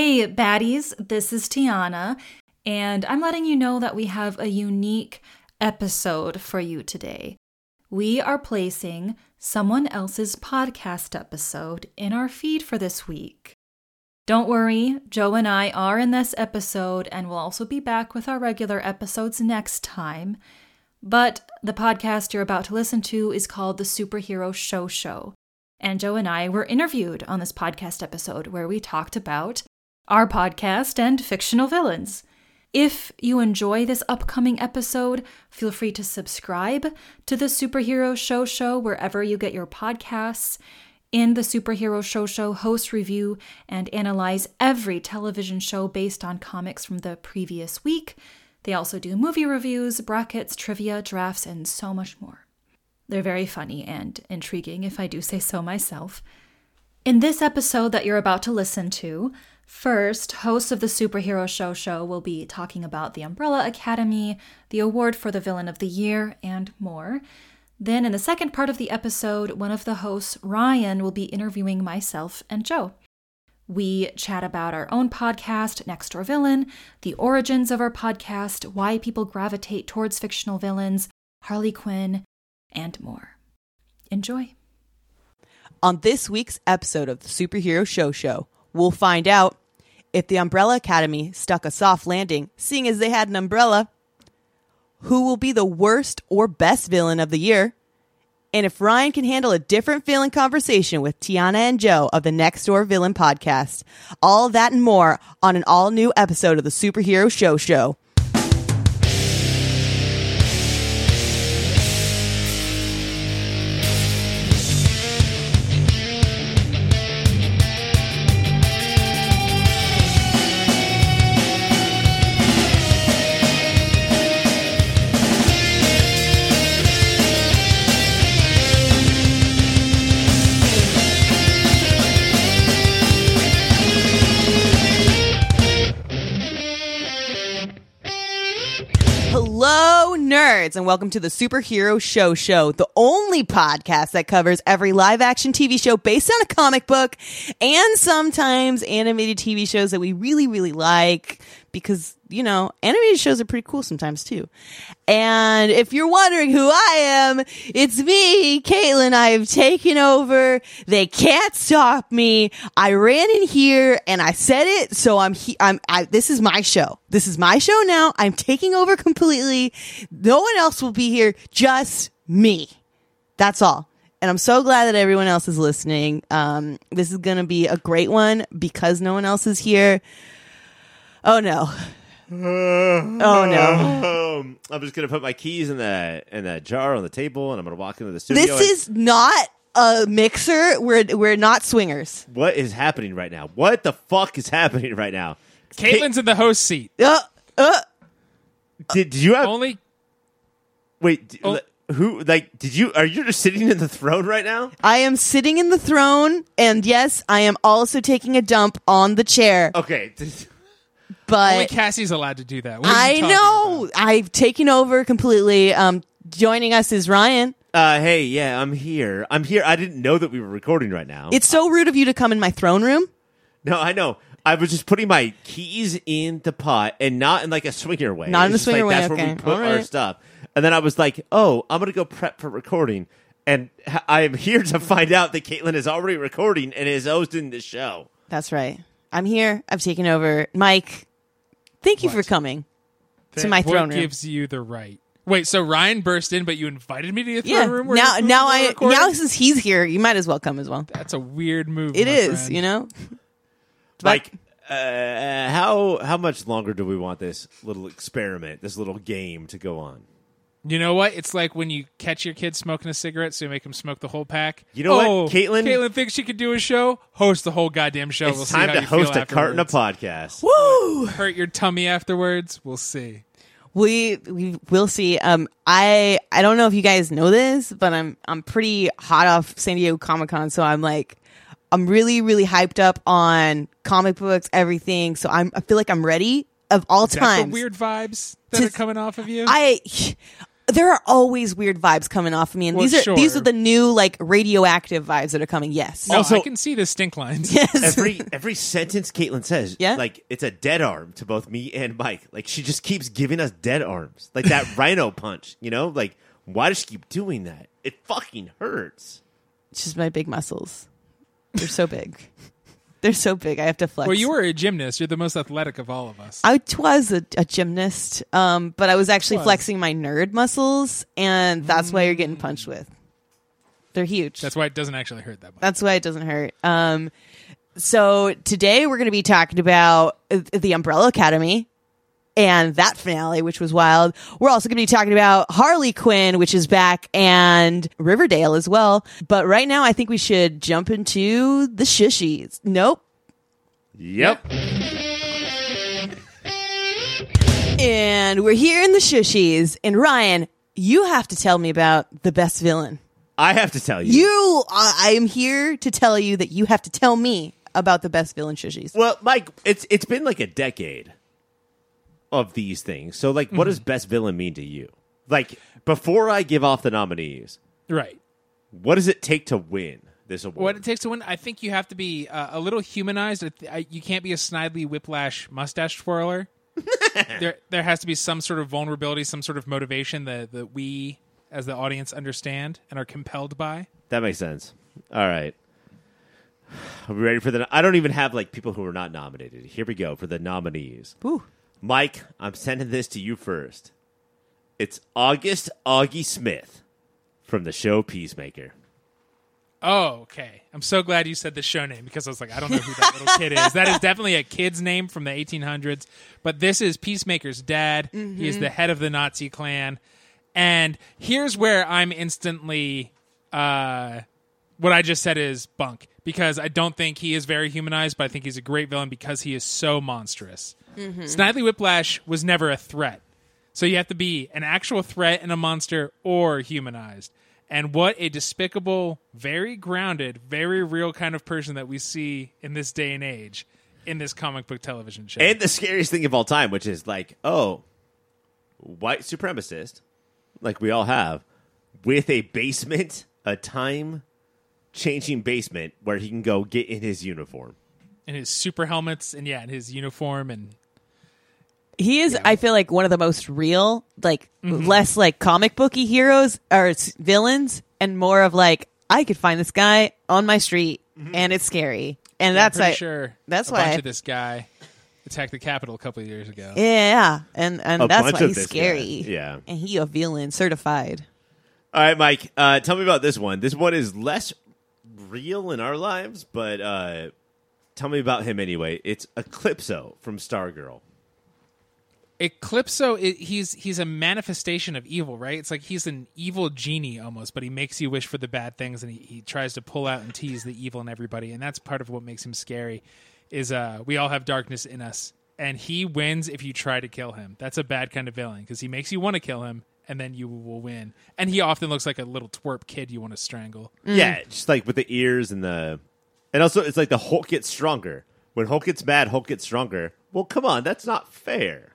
Hey, baddies, this is Tiana, and I'm letting you know that we have a unique episode for you today. We are placing someone else's podcast episode in our feed for this week. Don't worry, Joe and I are in this episode, and we'll also be back with our regular episodes next time. But the podcast you're about to listen to is called The Superhero Show. And Joe and I were interviewed on this podcast episode where we talked about our podcast and fictional villains. If you enjoy this upcoming episode, feel free to subscribe to The Superhero Show wherever you get your podcasts. In The Superhero Show, hosts review and analyze every television show based on comics from the previous week. They also do movie reviews, brackets, trivia, drafts, and so much more. They're very funny and intriguing, if I do say so myself. In this episode that you're about to listen to, first, hosts of the Superhero Show will be talking about the Umbrella Academy, the award for the Villain of the Year, and more. Then in the second part of the episode, one of the hosts, Ryan, will be interviewing myself and Joe. We chat about our own podcast, Next Door Villain, the origins of our podcast, why people gravitate towards fictional villains, Harley Quinn, and more. Enjoy. On this week's episode of the Superhero Show, we'll find out if the Umbrella Academy stuck a soft landing, seeing as they had an umbrella, who will be the worst or best villain of the year, and if Ryan can handle a different villain conversation with Tiana and Joe of the Next Door Villain podcast. All that and more on an all-new episode of the Superhero Show. Hello, nerds, and welcome to the Superhero Show, the only podcast that covers every live-action TV show based on a comic book and sometimes animated TV shows that we really, really like because, you know, animated shows are pretty cool sometimes, too. And if you're wondering who I am, it's me, Caitlin. I have taken over. They can't stop me. I ran in here and I said it, so this is my show. This is my show now. I'm taking over completely. No one else will be here, just me. That's all. And I'm so glad that everyone else is listening. This is going to be a great one because no one else is here. Oh no. Oh no. I'm just going to put my keys in that jar on the table and I'm going to walk into the studio. This is not a mixer. We're not swingers. What is happening right now? What the fuck is happening right now? Caitlin's in the host seat. Did you have only? Wait, who? Like, did you? Are you just sitting in the throne right now? I am sitting in the throne, and yes, I am also taking a dump on the chair. Okay, but only Cassie's allowed to do that. I know. I've taken over completely. Joining us is Ryan. Hey, yeah, I'm here. I didn't know that we were recording right now. It's so rude of you to come in my throne room. No, I know. I was just putting my keys in the pot and not in like a swinger way. Not in a swinger way, that's okay. Where we put our stuff. And then I was like, oh, I'm going to go prep for recording. And I am here to find out that Caitlin is already recording and is hosting the show. That's right. I'm here. I've taken over. Mike, thank you for coming to my throne room. What gives you the right? Wait, so Ryan burst in, but you invited me to your throne room? Now since he's here, you might as well come as well. That's a weird move. It is, friend. you know? Like, how much longer do we want this little experiment, this little game to go on? You know what? It's like when you catch your kid smoking a cigarette, so you make him smoke the whole pack. You know what, Caitlin? Caitlin thinks she could do a show. Host the whole goddamn show. It's we'll time see how to you host feel a carton of afterwards. podcast. Woo! Hurt your tummy afterwards. We'll see. We will see. I don't know if you guys know this, but I'm pretty hot off San Diego Comic-Con, so I'm really, really hyped up on comic books, everything. So I feel like I'm ready of all Is that times. the weird vibes that are coming off of you? There are always weird vibes coming off of me, and Well, these are sure. the new like radioactive vibes that are coming. Yes. No, Also- I can see the stink lines. Yes. Every sentence Caitlin says, Yeah? like it's a dead arm to both me and Mike. Like she just keeps giving us dead arms, like that rhino punch. You know, like why does she keep doing that? It fucking hurts. It's just my big muscles. They're so big. They're so big. I have to flex. Well, you were a gymnast. You're the most athletic of all of us. I was a gymnast, but I was actually Was. flexing my nerd muscles, and that's why you're getting punched with. They're huge. That's why it doesn't actually hurt that much. That's why it doesn't hurt. So today we're going to be talking about the Umbrella Academy and that finale, which was wild. We're also going to be talking about Harley Quinn, which is back, and Riverdale as well. But right now, I think we should jump into the shushies. Nope. Yep. And we're here in the shushies. And Ryan, you have to tell me about the best villain. I have to tell you. I am here to tell you that you have to tell me about the best villain shushies. Well, Mike, it's been like a decade of these things. So, like, what does best villain mean to you? Like, before I give off the nominees, Right. what does it take to win this award? What it takes to win, I think you have to be a little humanized. You can't be a Snidely Whiplash mustache twirler. there has to be some sort of vulnerability, some sort of motivation that we, as the audience, understand and are compelled by. That makes sense. All right. Are we ready for the... I don't even have, like, people who are not nominated. Here we go for the nominees. Ooh. Mike, I'm sending this to you first. It's August Augie Smith from the show Peacemaker. Oh, okay. I'm so glad you said the show name because I was like, I don't know who that little kid is. That is definitely a kid's name from the 1800s. But this is Peacemaker's dad. He is the head of the Nazi clan. And here's where I'm instantly... what I just said is bunk. Because I don't think he is very humanized, but I think he's a great villain because he is so monstrous. Snidely Whiplash was never a threat. So you have to be an actual threat and a monster or humanized. And what a despicable, very grounded, very real kind of person that we see in this day and age in this comic book television show. And the scariest thing of all time, which is like, oh, white supremacist, like we all have, with a basement, a time-changing basement where he can go get in his uniform. and his super helmets and and his uniform and He is, I feel like, one of the most real, like, less like comic booky heroes or villains, and more of like, I could find this guy on my street, and it's scary, and that's I'm pretty why. sure that's a why bunch I- of this guy attacked the Capitol a couple of years ago. Yeah, and A that's bunch why of he's this scary. guy, yeah. And he a villain certified. All right, Mike, tell me about this one. This one is less real in our lives, but tell me about him anyway. It's Eclipso from Stargirl. Eclipso, he's a manifestation of evil, right? It's like he's an evil genie almost, but he makes you wish for the bad things, and he tries to pull out and tease the evil in everybody, and that's part of what makes him scary, is we all have darkness in us, and he wins if you try to kill him. That's a bad kind of villain, because he makes you want to kill him, and then you will win. And he often looks like a little twerp kid you want to strangle. Yeah, just like with the ears and the... And also, it's like the Hulk gets stronger. When Hulk gets mad, Hulk gets stronger. Well, come on, that's not fair.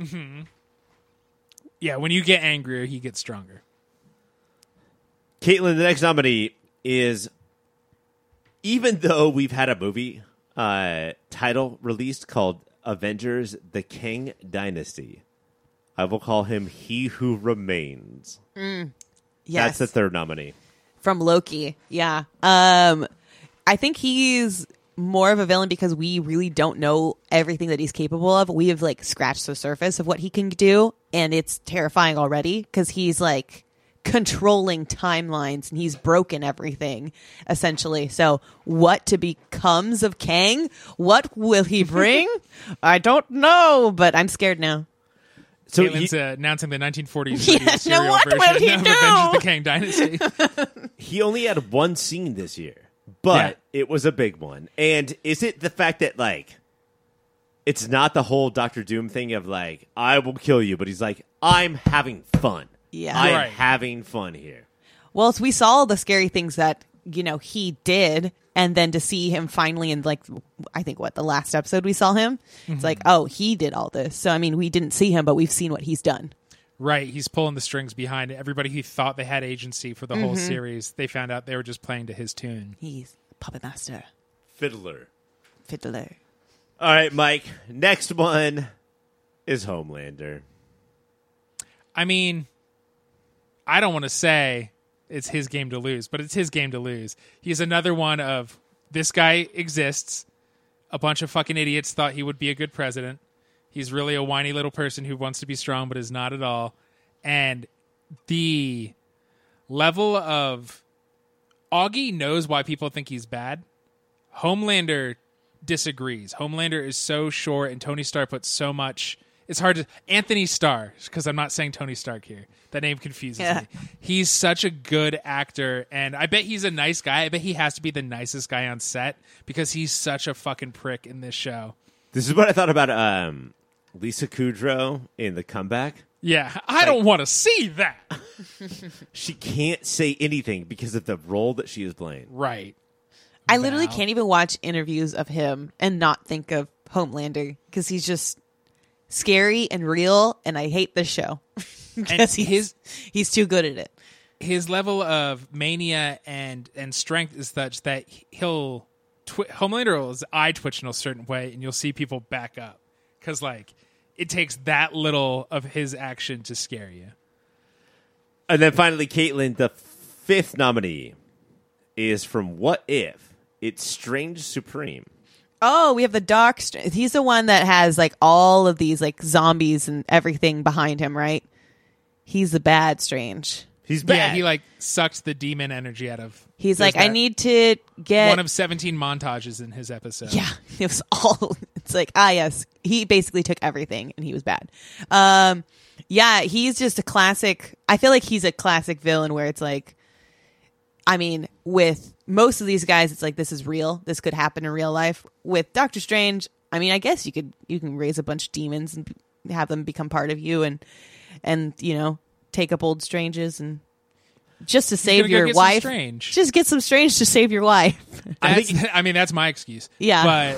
Yeah, when you get angrier, he gets stronger. Caitlin, the next nominee is, even though we've had a movie title released called Avengers: The Kang Dynasty, I will call him He Who Remains. Yes, That's the third nominee. from Loki. Yeah. I think he's more of a villain because we really don't know everything that he's capable of. We have like scratched the surface of what he can do, and it's terrifying already because he's like controlling timelines and he's broken everything essentially. So what becomes of Kang? What will he bring? I don't know, but I'm scared now. So Caitlin's announcing the 1940s Yeah, radio no, serial what will version he of do? Avengers: The Kang Dynasty. he only had one scene this year, but it was a big one. And is it the fact that, like, it's not the whole Doctor Doom thing of, like, I will kill you, but he's like, I'm having fun. Yeah. I'm Right. having fun here. Well, so we saw all the scary things that, you know, he did. And then to see him finally in, like, I think, the last episode we saw him, it's like, oh, he did all this. So, I mean, we didn't see him, but we've seen what he's done. Right, he's pulling the strings behind it. Everybody who thought they had agency for the whole series, they found out they were just playing to his tune. He's puppet master. Fiddler. Fiddler. All right, Mike. Next one is Homelander. I mean, I don't want to say it's his game to lose, but it's his game to lose. He's another one of, this guy exists. A bunch of fucking idiots thought he would be a good president. He's really a whiny little person who wants to be strong but is not at all. And the level of... Augie knows why people think he's bad. Homelander disagrees. Homelander is so short, and Tony Stark puts so much... It's hard to... Anthony Starr, because I'm not saying Tony Stark here. That name confuses me. He's such a good actor, and I bet he's a nice guy. I bet he has to be the nicest guy on set, because he's such a fucking prick in this show. This is what I thought about Lisa Kudrow in The Comeback. Yeah, I don't want to see that. She can't say anything because of the role that she is playing. Right. I literally Val. can't even watch interviews of him and not think of Homelander because he's just scary and real, and I hate this show because he's too good at it. His level of mania and strength is such that he'll Homelander will his eye twitch in a certain way, and you'll see people back up because like it takes that little of his action to scare you. And then finally, Caitlin, the fifth nominee is from What If? It's Strange Supreme. Oh, we have the Dark Strange. He's the one that has like all of these like zombies and everything behind him, right? He's the bad Strange. He's bad. Yeah, he like sucked the demon energy out of. He's there's like, I that need to get one of 17 montages in his episode. Yeah, it was all. It's like, yes, he basically took everything, and he was bad. Yeah, he's just a classic. I feel like he's a classic villain where it's like, I mean, with most of these guys, it's like this is real. This could happen in real life. With Doctor Strange, I mean, I guess you can raise a bunch of demons and have them become part of you, and you know, take up old Stranges and just to save your wife. Strange. Just get some Strange to save your wife. I mean, that's my excuse. Yeah. But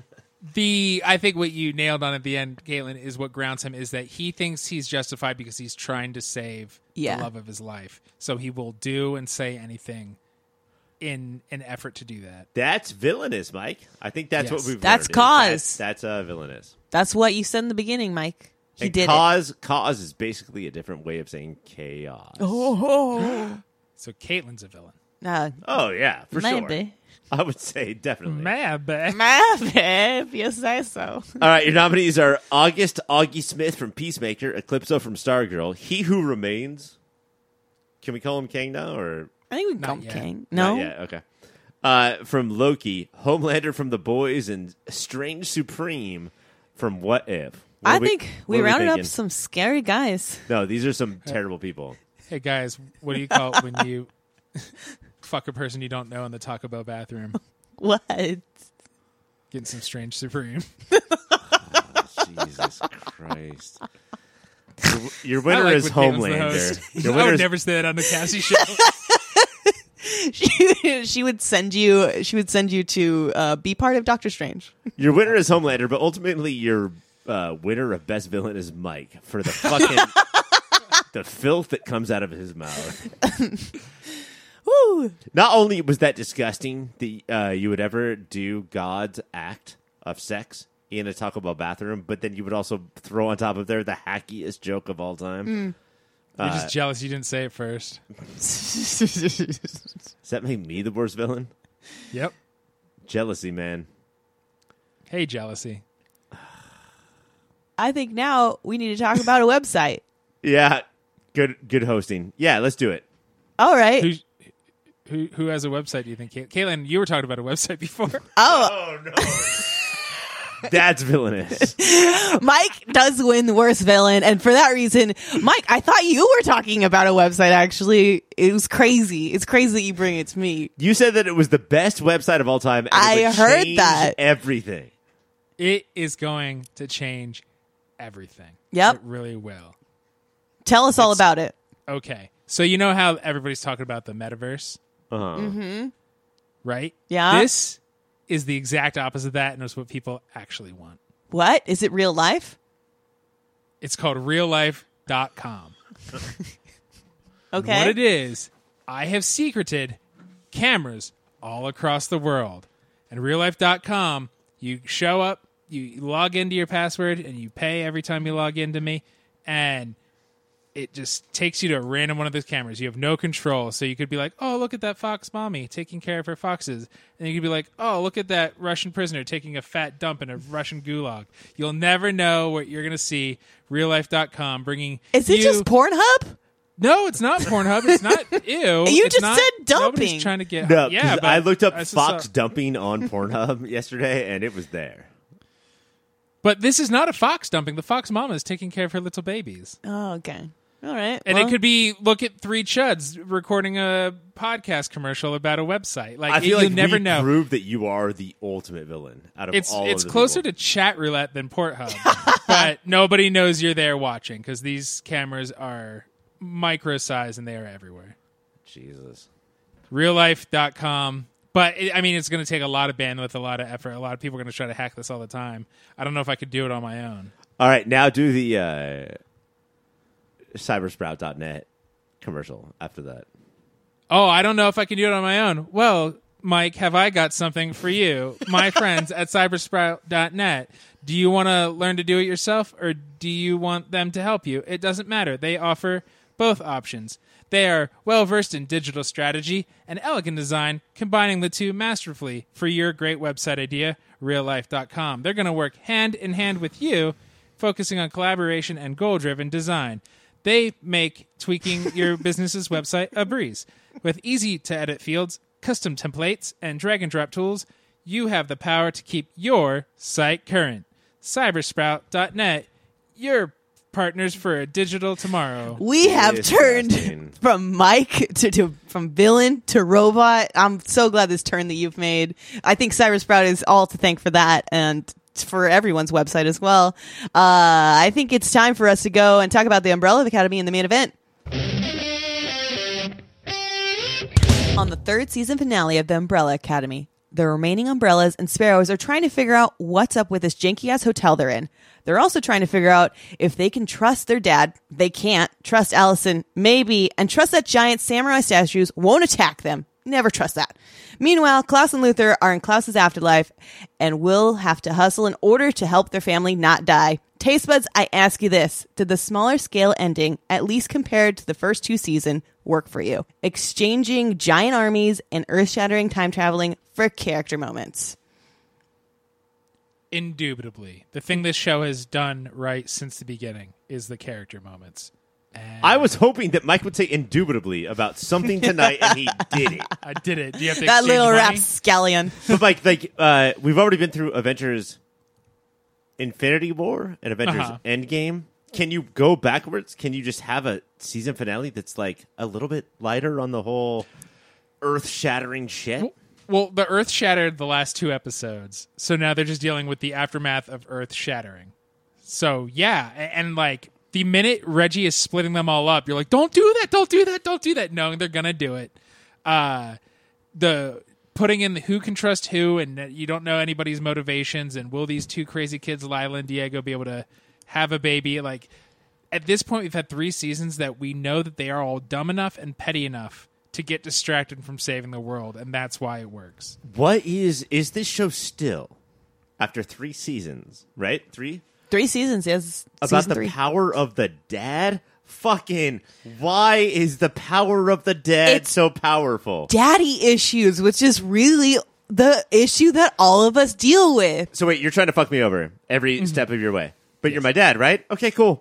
I think what you nailed on at the end, Caitlin, is what grounds him is that he thinks he's justified because he's trying to save the love of his life. So he will do and say anything in an effort to do that. That's villainous, Mike. I think that's what we've That's learned. cause. That's villainous. That's what you said in the beginning, Mike. He And did cause is basically a different way of saying chaos. So Caitlin's a villain. it. Oh, yeah, for sure. Maybe. I would say definitely. Maybe. Maybe, if you say so. All right, your nominees are August Augie Smith from Peacemaker, Eclipso from Stargirl, He Who Remains. Can we call him Kang now, or I think we can Not call him yet. King. No? not yet? Okay. From Loki, Homelander from The Boys, and Strange Supreme from What If. I think we what are rounded up thinking? some scary guys. No, these are some terrible people. Hey, guys, what do you call it when you fuck a person you don't know in the Taco Bell bathroom? What? Getting some Strange Supreme. Jesus Christ. Your winner I like is when Caitlin's the host. Homelander. Your I winner would is never say that on the Cassie show. She would send you to be part of Doctor Strange. Your winner is Homelander, but ultimately your winner of best villain is Mike for the fucking the filth that comes out of his mouth. Woo! Not only was that disgusting that you would ever do God's act of sex in a Taco Bell bathroom, but then you would also throw on top of there the hackiest joke of all time. You're just jealous you didn't say it first. Does that make me the worst villain? Yep. Jealousy, man. Hey, jealousy. I think now we need to talk about a website. Yeah, good hosting. Yeah, let's do it. All right. Who has a website, do you think? Caitlin, you were talking about a website before. Oh no. That's villainous. Mike does win the worst villain, and for that reason, Mike, I thought you were talking about a website, actually. It was crazy. It's crazy that you bring it to me. You said that it was the best website of all time. And I it would heard change that. everything. It is going to change everything. Yep. It really will. Tell us all about it. Okay. So you know how everybody's talking about the metaverse, Uh-huh. right? Yeah. This is the exact opposite of that, and it's what people actually want. What? Is it real life? It's called real life reallife.com. Okay. What it is, I have secreted cameras all across the world. And reallife.com, you show up, you log into your password, and you pay every time you log into me, and it just takes you to a random one of those cameras. You have no control. So you could be like, oh, look at that fox mommy taking care of her foxes. And you could be like, oh, look at that Russian prisoner taking a fat dump in a Russian gulag. You'll never know what you're going to see. Reallife.com bringing Is it just Pornhub? No, it's not Pornhub. It's not ew. You It's just not, said dumping. Nobody's trying to get... No, yeah, 'cause but I looked up I just fox saw- dumping on Pornhub yesterday, and it was there. But this is not a fox dumping. The fox mama is taking care of her little babies. Oh, okay. All right. And well, it could be, look at three chuds recording a podcast commercial about a website. Like, I feel you like never we know. proved that you are the ultimate villain out of It's all of the closer people. to chat roulette than Pornhub. But nobody knows you're there watching because these cameras are micro size and they are everywhere. Jesus. Reallife.com. But, it's going to take a lot of bandwidth, a lot of effort. A lot of people are going to try to hack this all the time. I don't know if I could do it on my own. All right, now do the cybersprout.net commercial after that. Oh, I don't know if I can do it on my own. Well, Mike, have I got something for you? My friends at cybersprout.net. Do you want to learn to do it yourself, or do you want them to help you? It doesn't matter. They offer both options. They are well-versed in digital strategy and elegant design, combining the two masterfully for your great website idea, reallife.com. They're going to work hand in hand with you, focusing on collaboration and goal-driven design. They make tweaking your business's website a breeze. With easy-to-edit fields, custom templates, and drag-and-drop tools, you have the power to keep your site current. Cybersprout.net, your partners for a digital tomorrow. we have Disgusting. turned from Mike to from villain to robot. I'm so glad this turn that you've made. I think Cybersprout is all to thank for that, and for everyone's website as well. I think it's time for us to go and talk about the Umbrella Academy in the main event. On the third season finale of the Umbrella Academy, the remaining Umbrellas and Sparrows are trying to figure out what's up with this janky-ass hotel they're in. They're also trying to figure out if they can trust their dad. They can't. Trust Allison, maybe. And trust that giant samurai statues won't attack them. Never trust that. Meanwhile, Klaus and Luther are in Klaus's afterlife and will have to hustle in order to help their family not die. Taste buds, I ask you this. Did the smaller scale ending, at least compared to the first two seasons, work for you? Exchanging giant armies and earth-shattering time traveling for character moments. Indubitably. The thing this show has done right since the beginning is the character moments. And I was hoping that Mike would say indubitably about something tonight, and he did it. I did it. Do you have to That exchange little money? rapscallion. But Mike, we've already been through Avengers Infinity War and Avengers Uh-huh. Endgame. Can you go backwards? Can you just have a season finale that's like a little bit lighter on the whole earth-shattering shit? Well, the Earth shattered the last two episodes, so now they're just dealing with the aftermath of Earth shattering. So yeah, and like the minute Reggie is splitting them all up, you're like, "Don't do that! Don't do that! Don't do that!" No, they're gonna do it. The putting in the who can trust who, and that you don't know anybody's motivations, and will these two crazy kids, Lila and Diego, be able to have a baby? Like at this point, we've had 3 seasons that we know that they are all dumb enough and petty enough to get distracted from saving the world, and that's why it works. What is this show still, after 3 seasons, right? 3? 3 seasons, yes. About Season the 3. power of the dad? Fucking, why is the power of the dad It's- so powerful? Daddy issues, which is really the issue that all of us deal with. So wait, you're trying to fuck me over every Mm-hmm. step of your way. But you're my dad, right? Okay, cool.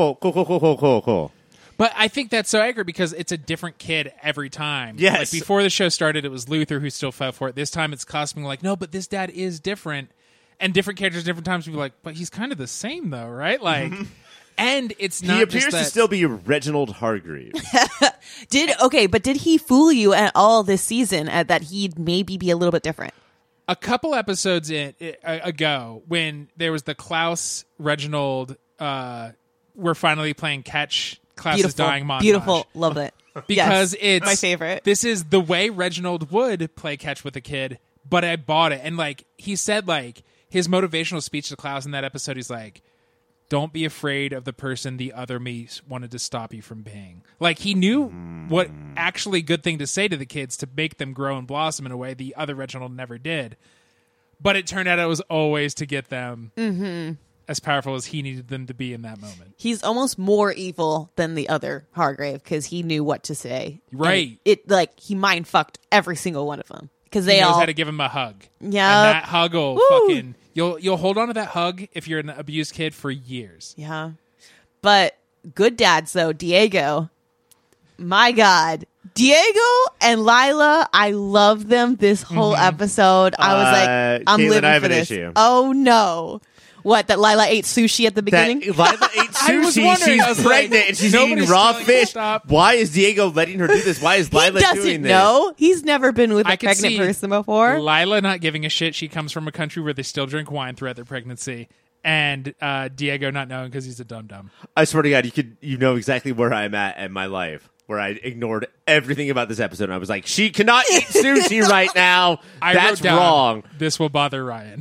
Cool. But I think that's so accurate because it's a different kid every time. Yes. Like before the show started, it was Luther who still fell for it. This time it's Cosmo like, no, but this dad is different. And different characters, different times, people are like, but he's kind of the same though, right? Like, and it's not He appears just to that, still be Reginald Hargreaves. But did he fool you at all this season that he'd maybe be a little bit different? a couple episodes ago when there was the Klaus Reginald we're finally playing catch Klaus is dying montage. Beautiful. Loved it. Because Yes, it's my favorite. This is the way Reginald would play catch with a kid, but I bought it. And like he said, like his motivational speech to Klaus in that episode, he's like, don't be afraid of the person the other me wanted to stop you from being. Like, he knew what actually good thing to say to the kids to make them grow and blossom in a way the other Reginald never did. But it turned out it was always to get them as powerful as he needed them to be in that moment. He's almost more evil than the other Hargrave because he knew what to say. Right. And he mind fucked every single one of them because He they knows all how to give him a hug. Yeah. And that hug will fucking... You'll hold on to that hug if you're an abused kid for years. Yeah. But good dads, though. Diego. My God. Diego and Lila, I love them this whole episode. I was like, I'm Caitlin, living I have for an this. issue. Oh, no. What, that Lila ate sushi at the beginning? That Lila ate I was sushi. wondering, I was She's like, pregnant and she's nobody's eating raw telling her to fish. stop. Why is Diego letting her do this? Why is He Lila doing doesn't this? know. He's never been with I a could pregnant see person before. Lila not giving a shit. She comes from a country where they still drink wine throughout their pregnancy. And Diego not knowing because he's a dum-dum. I swear to God, you know exactly where I'm at in my life, where I ignored everything about this episode. And I was like, she cannot eat sushi right now. That's wrote down, wrong. This will bother Ryan.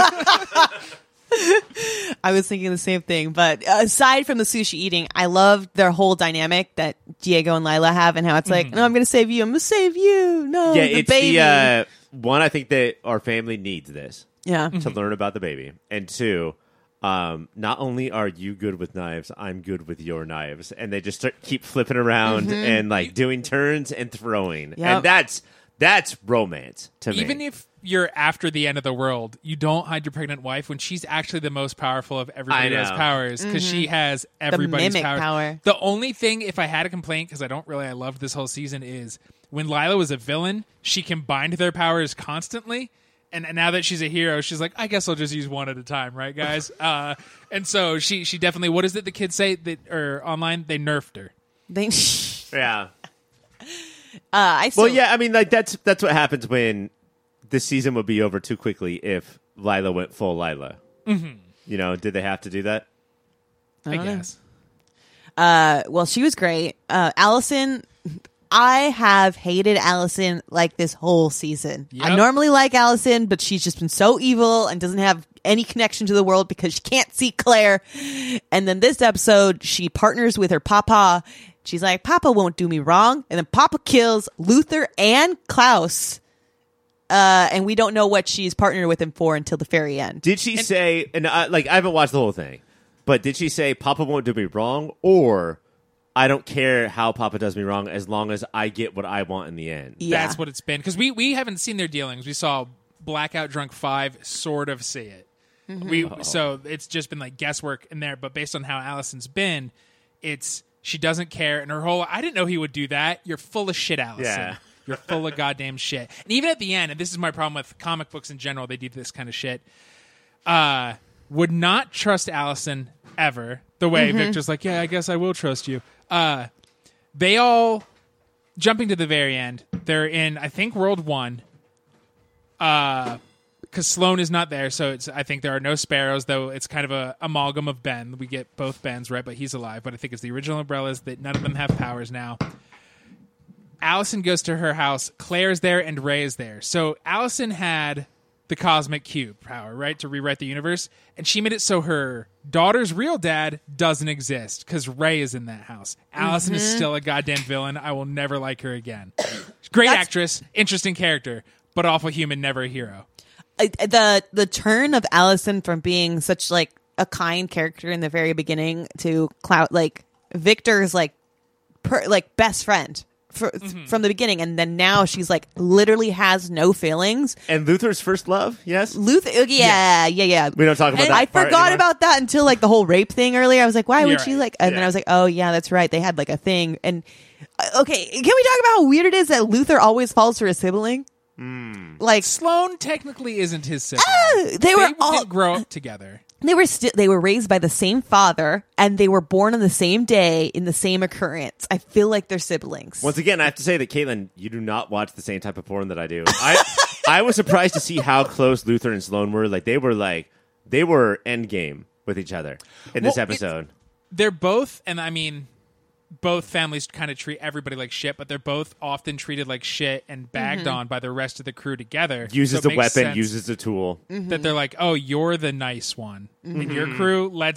I was thinking the same thing. But aside from the sushi eating, I love their whole dynamic that Diego and Lila have and how it's like, no, I'm going to save you. I'm going to save you. No, Yeah, the it's baby. the one. I think that our family needs this yeah. to learn about the baby, and two, not only are you good with knives, I'm good with your knives, and they just keep flipping around and like doing turns and throwing, Yep. and that's romance to me. Even if you're after the end of the world, you don't hide your pregnant wife when she's actually the most powerful of everybody who has know. powers because she has everybody's mimic power. The only thing, if I had a complaint, because I loved this whole season, is when Lila was a villain, she combined their powers constantly. And now that she's a hero, she's like, I guess I'll just use one at a time, right, guys? And so she definitely, what is it the kids say or online? They nerfed her. They, yeah. Well, yeah. I mean, like that's what happens when this season would be over too quickly if Lila went full Lila. Mm-hmm. You know, did they have to do that? I guess. well, she was great. Allison, I have hated Allison like this whole season. Yep. I normally like Allison, but she's just been so evil and doesn't have any connection to the world because she can't see Claire. And then this episode, she partners with her papa. She's like, Papa won't do me wrong. And then Papa kills Luther and Klaus. And we don't know what she's partnered with him for until the very end. Did she say? And I haven't watched the whole thing, but did she say Papa won't do me wrong, or I don't care how Papa does me wrong as long as I get what I want in the end? Yeah. That's what it's been. Because we haven't seen their dealings. We saw Blackout Drunk 5 sort of see it. So it's just been like guesswork in there. But based on how Allison's been, it's she doesn't care. And her whole, I didn't know he would do that. You're full of shit, Allison. Yeah. You're full of goddamn shit. And even at the end, and this is my problem with comic books in general, they do this kind of shit. Would not trust Allison ever. The way Victor's like, yeah, I guess I will trust you. They all, jumping to the very end, they're in, I think, World 1. Because Sloane is not there, so I think there are no Sparrows, though it's kind of a amalgam of Ben. We get both Bens, right? But he's alive. But I think it's the original Umbrellas that none of them have powers now. Allison goes to her house. Claire's there and Ray is there. So Allison had the cosmic cube power, right, to rewrite the universe. And she made it so her daughter's real dad doesn't exist because Ray is in that house. Allison is still a goddamn villain. I will never like her again. Great actress, interesting character, but awful human, never a hero. The turn of Allison from being such like a kind character in the very beginning to Victor's best friend from the beginning, and then now she's like literally has no feelings. And Luther's first love, yes. Luther, yeah. We don't talk about And that. I part forgot anymore. about that until like the whole rape thing earlier. I was like, why would You're she right. like? And then Yeah. I was like, oh yeah, that's right. They had like a thing. And okay, can we talk about how weird it is that Luther always falls for a sibling? Like Sloane technically isn't his sibling. they were all didn't grow up together. they were raised by the same father, and they were born on the same day in the same occurrence. I feel like they're siblings. Once again, I have to say that Caitlin, you do not watch the same type of porn that I do. I was surprised to see how close Luther and Sloane were. They were endgame with each other in this Well, episode. They're both, and I mean, both families kind of treat everybody like shit, but they're both often treated like shit and bagged on by the rest of the crew together. Uses So the it makes weapon, sense uses the tool. that they're like, oh, you're the nice one in your crew. Let's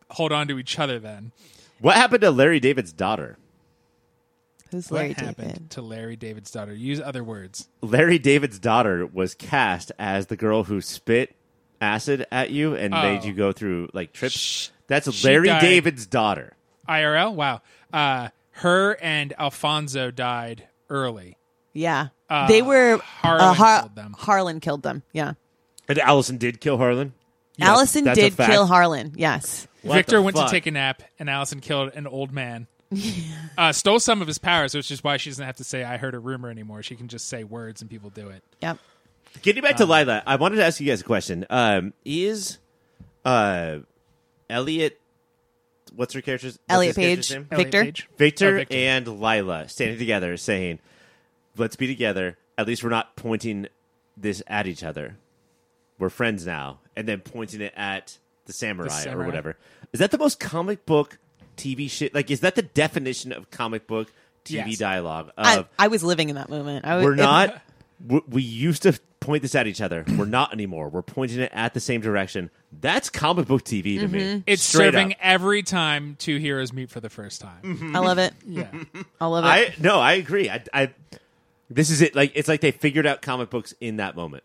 hold on to each other then. What happened to Larry David's daughter? Who's What Larry happened David? to Larry David's daughter? Use other words. Larry David's daughter was cast as the girl who spit acid at you and made you go through like trips. That's she Larry died. David's daughter. IRL? Wow. Her and Alfonso died early. Yeah. They were Harlan killed them. Harlan killed them. Yeah. And Allison did kill Harlan. Allison That's a did fact? kill Harlan. Yes. What Victor the went to fuck? take a nap, and Allison killed an old man. Stole some of his powers, which is why she doesn't have to say, I heard a rumor anymore. She can just say words and people do it. Yep. Getting back to Lila, I wanted to ask you guys a question. Is Elliot, what's her character's Elliot his character's Page. name? Elliot Victor? Page? Victor, Oh, Victor. and Lila standing together saying, let's be together. At least we're not pointing this at each other. We're friends now. And then pointing it at the samurai, or samurai. whatever. Is that the most comic book TV shit? Like, is that the definition of comic book TV Yes. dialogue? Of, I was living in that moment. we're not, we used to point this at each other. We're not anymore. We're pointing it at the same direction. That's comic book TV to me. It's Straight serving up. every time two heroes meet for the first time. I love it. Yeah. I love it. I agree. I this is it. Like, it's like they figured out comic books in that moment.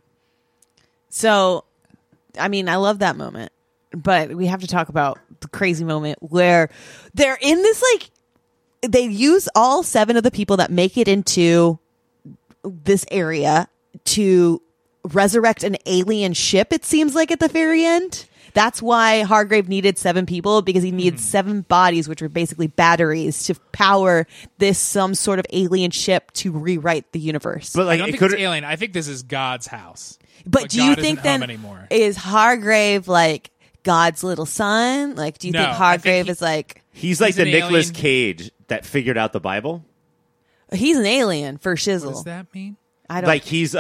So, I mean, I love that moment, but we have to talk about the crazy moment where they're in this, like, they use all 7 of the people that make it into this area to resurrect an alien ship, it seems like, at the very end. That's why Hargrave needed 7 people, because he needs 7 bodies, which are basically batteries, to power this some sort of alien ship to rewrite the universe. But I like, don't it think could it's alien. I think this is God's house. But Like, do you God think isn't home then anymore. is Hargrave like God's little son? Like, do you No, think I think Hargrave he- is like he's like He's the an Nicolas alien. Cage that figured out the Bible. he's an alien for What shizzle? does that mean? I don't. Like, he's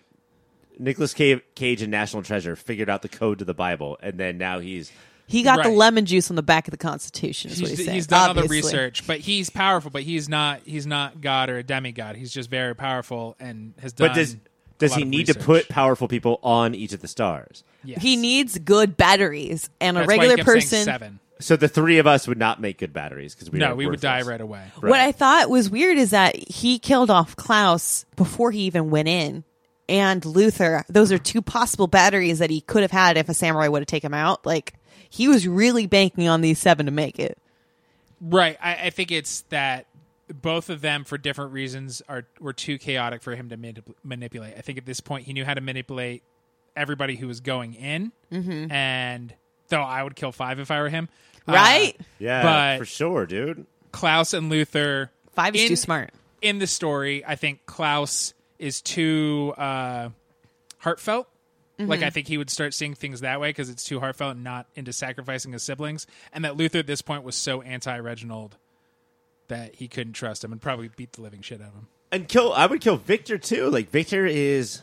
Nicolas Cage in National Treasure figured out the code to the Bible, and then now he's he got the Right. lemon juice on the back of the Constitution. Is what he's saying. He's done all the obviously. research, but he's powerful. But he's not God or a demigod. He's just very powerful and has done. But does a lot he of need to research. put powerful people on each of the stars? Yes. He needs good batteries, and That's a why he regular kept saying person. 7. So the 3 of us would not make good batteries because No, we would die right away. Right. What I thought was weird is that he killed off Klaus before he even went in, and Luther. Those are 2 possible batteries that he could have had if a samurai would have taken him out. Like, he was really banking on these 7 to make it. Right. I think it's that both of them, for different reasons, were too chaotic for him to manipulate. I think at this point he knew how to manipulate everybody who was going in, and though I would kill 5 if I were him, Right? Yeah, But- for sure, dude. Klaus and Luther. 5 is too smart. In the story, I think Klaus is too heartfelt. Like, I think he would start seeing things that way because it's too heartfelt and not into sacrificing his siblings. And that Luther at this point was so anti-Reginald that he couldn't trust him and probably beat the living shit out of him. And I would kill Victor too. Like, Victor is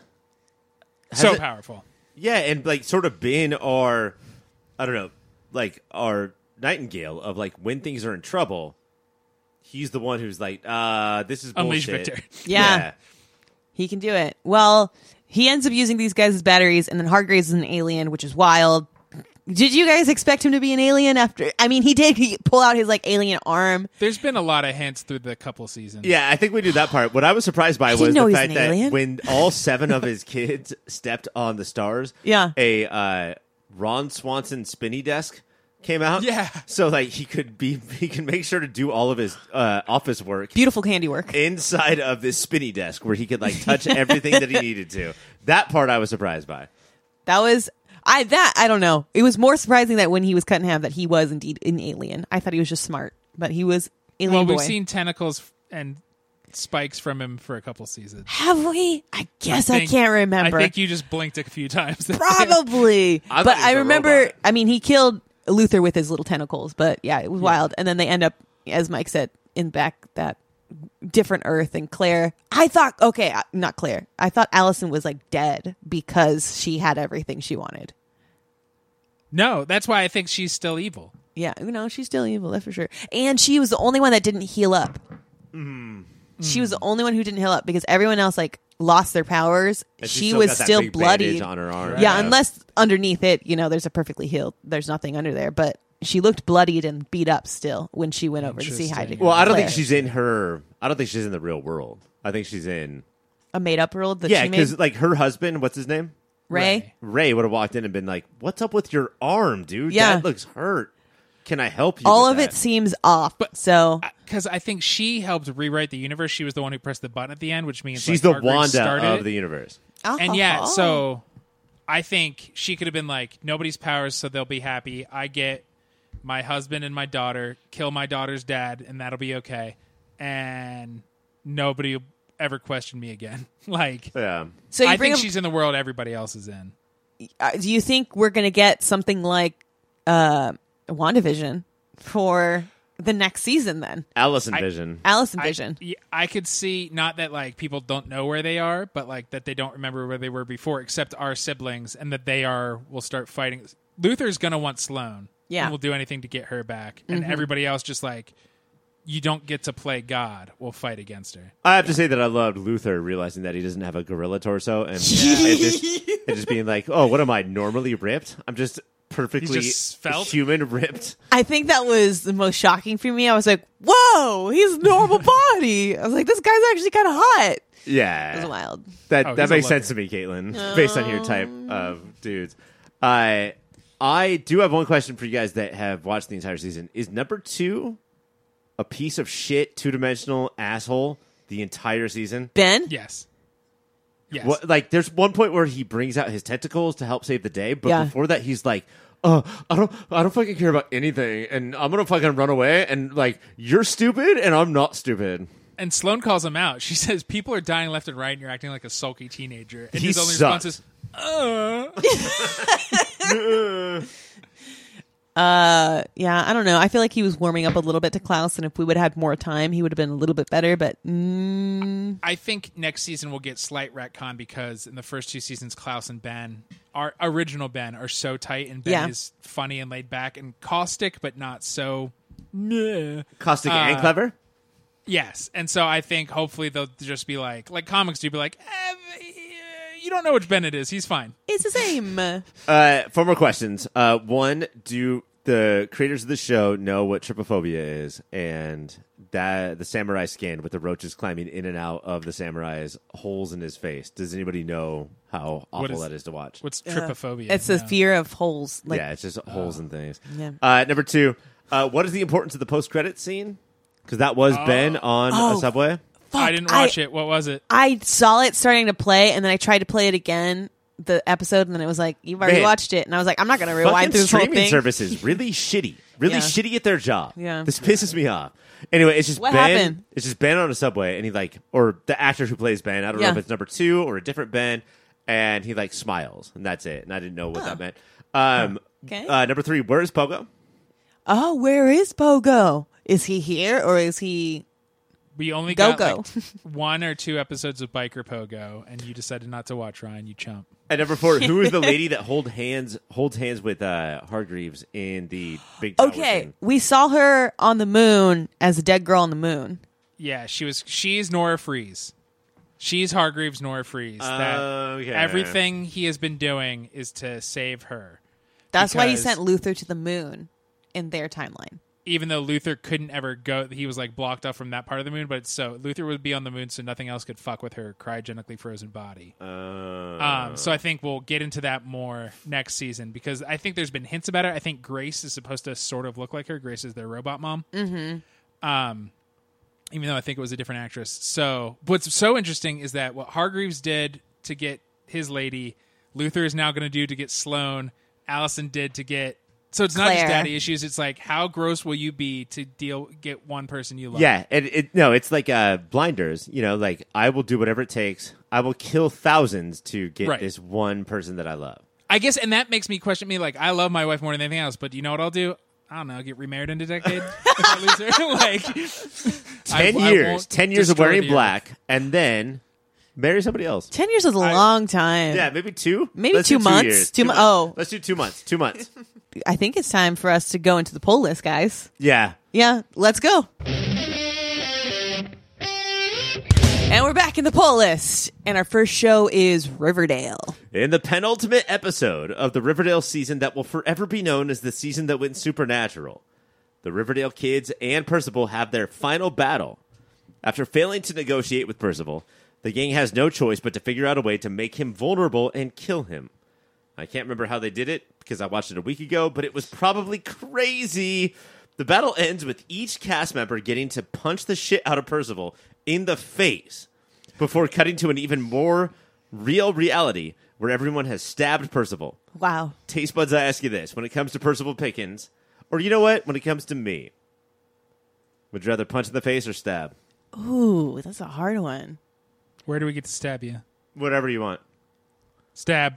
So powerful. Yeah, and like sort of been our, I don't know, like our Nightingale of like when things are in trouble. He's the one who's like, this is Unleash bullshit. Victor. Yeah. He can do it. Well, he ends up using these guys as batteries, and then Hargraves is an alien, which is wild. Did you guys expect him to be an alien after? I mean, he did pull out his like alien arm. There's been a lot of hints through the couple seasons. Yeah, I think we knew that part. What I was surprised by didn't was know the he's fact an that alien. when all 7 of his kids stepped on the stars, Yeah. a Ron Swanson spinny desk came out. Yeah. So like he can make sure to do all of his office work Beautiful handiwork. inside of this spinny desk where he could like touch everything that he needed to. That part I was surprised by. That was I don't know. It was more surprising that when he was cut in half that he was indeed an alien. I thought he was just smart, but he was alien Well, boy. we've seen tentacles and spikes from him for a couple seasons. Have we? I guess I think- can't remember. I think you just blinked a few times. Probably. I thought But he was I a remember, robot. I mean, he killed Luther with his little tentacles, but yeah, it was wild. And then they end up, as Mike said, in back that different Earth. And Claire, I thought, okay, not Claire. I thought Allison was like dead because she had everything she wanted. No, that's why I think she's still evil. Yeah, she's still evil, that's for sure. And she was the only one that didn't heal up. She was the only one who didn't heal up because everyone else like lost their powers. And She still was got that still big bloody bandage on her arm. Yeah, unless underneath it, there's a perfectly healed. There's nothing under there, but she looked bloodied and beat up still when she went over to see Interesting. Heidegger. Well, I don't think Claire. she's in her. I don't think she's in the real world. I think she's in. A made-up world that Yeah, she made. because like her husband, what's his name? Ray. Ray would have walked in and been like, "What's up with your arm, dude? Yeah. That looks hurt. Can I help you?" All with of that?" it seems off. So Because I think she helped rewrite the universe. She was the one who pressed the button at the end, which means She's like, the Hargreaves Wanda started of it. the universe. And yeah, so I think she could have been like, nobody's powers, so they'll be happy. I get my husband and my daughter, kill my daughter's dad, and that'll be okay. And nobody will ever question me again. Like, Yeah. So you I bring think up, she's in the world everybody else is in. do you think we're going to get something like WandaVision for the next season then? Allison Vision. Allison Vision. I could see, not that like people don't know where they are, but like that they don't remember where they were before, except our siblings, and that will start fighting. Luther's gonna want Sloane. Yeah. And will do anything to get her back, and everybody else just like, you don't get to play God. We'll fight against her. I have to say that I loved Luther realizing that he doesn't have a gorilla torso and just being like, "Oh, what am I normally ripped? I'm just perfectly He's just svelte? human ripped." I think that was the most shocking for me. I was like, whoa, he's normal body. I was like, this guy's actually kind of hot. Yeah, It was wild. That Oh, that he's a makes sense to looker. me, Caitlin, based on your type of dudes. I do have one question for you guys that have watched the entire season. Is number 2 a piece of shit, 2-dimensional asshole the entire season? Ben? Yes. Yes. What, like, there's one point where he brings out his tentacles to help save the day, but Yeah. before that, he's like, I don't fucking care about anything, and I'm gonna fucking run away, and like, you're stupid, and I'm not stupid. And Sloane calls him out. She says, people are dying left and right, and you're acting like a sulky teenager. And He his only sucks. response is, Yeah, I don't know. I feel like he was warming up a little bit to Klaus, and if we would have had more time, he would have been a little bit better, but I think next season we'll get slight retcon because in the first 2 seasons, Klaus and Ben, our original Ben, are so tight, and Ben Yeah. is funny and laid back and caustic, but not so. Nah. Caustic and clever. Yes, and so I think hopefully they'll just be like comics do, be like, you don't know which Ben it is. He's fine. it's the same. 4 more questions. One, do the creators of the show know what trypophobia is, and that the samurai skin with the roaches climbing in and out of the samurai's holes in his face? Does anybody know how awful that is to watch? What's trypophobia? It's the No. fear of holes. Like, Yeah, it's just holes and things. Yeah. Number 2, what is the importance of the post-credit scene? Because that was Ben on a subway. I didn't watch it. What was it? I saw it starting to play, and then I tried to play it again, the episode, and then it was like, you've already Man. watched it. And I was like, I'm not going to Fucking rewind through this whole streaming thing. services really shitty, really Yeah. shitty at their job. Yeah. This pisses me off. Anyway, it's just What Ben. happened? It's just Ben on a subway, and he like, or the actor who plays Ben. I don't know Yeah. if it's number 2 or a different Ben, and he like smiles, and that's it. And I didn't know what that meant. Okay. Number 3, where is Pogo? Oh, where is Pogo? Is he here, or is he... We only Go, got go. like 1 or 2 episodes of Biker Pogo, and you decided not to watch, Ryan. You chump. And number 4, who is the lady that holds hands with Hargreaves in the big tower Okay, scene? we saw her on the moon as a dead girl on the moon. Yeah, she's Nora Freeze. She's Hargreaves Nora Freeze. That Okay. everything he has been doing is to save her. That's why he Because- sent Luther to the moon in their timeline. Even though Luther couldn't ever go, he was like blocked off from that part of the moon. But so Luther would be on the moon, so nothing else could fuck with her cryogenically frozen body. So I think we'll get into that more next season because I think there's been hints about it. I think Grace is supposed to sort of look like her. Grace is their robot mom. Mm-hmm. Even though I think it was a different actress. So what's so interesting is that what Hargreaves did to get his lady, Luther is now going to do to get Sloane. Allison did to get. So it's not just Claire. daddy issues. It's like, how gross will you be to get one person you love? Yeah, and it's like Blinders. You know, like I will do whatever it takes. I will kill thousands to get Right. this one person that I love. I guess, and that makes me question me. Like, I love my wife more than anything else, but do you know what I'll do? I don't know. Get remarried in a decade if I lose her. Like 10 I years, won't 10 years of destroy wearing the black, and then marry somebody else. 10 years is a long time. Yeah, maybe 2. Maybe Let's 2 do months. years. 2 months. Oh, Let's do 2 months. 2 months. I think it's time for us to go into the poll list, guys. Yeah. Yeah, let's go. And we're back in the poll list. And our first show is Riverdale. In the penultimate episode of the Riverdale season that will forever be known as the season that went supernatural, the Riverdale kids and Percival have their final battle. After failing to negotiate with Percival, the gang has no choice but to figure out a way to make him vulnerable and kill him. I can't remember how they did it because I watched it a week ago, but it was probably crazy. The battle ends with each cast member getting to punch the shit out of Percival in the face before cutting to an even more real reality where everyone has stabbed Percival. Wow. Taste buds, I ask you this. When it comes to Percival Pickens, or you know what? When it comes to me, would you rather punch in the face or stab? Ooh, that's a hard one. Where do we get to stab you? Whatever you want. Stab.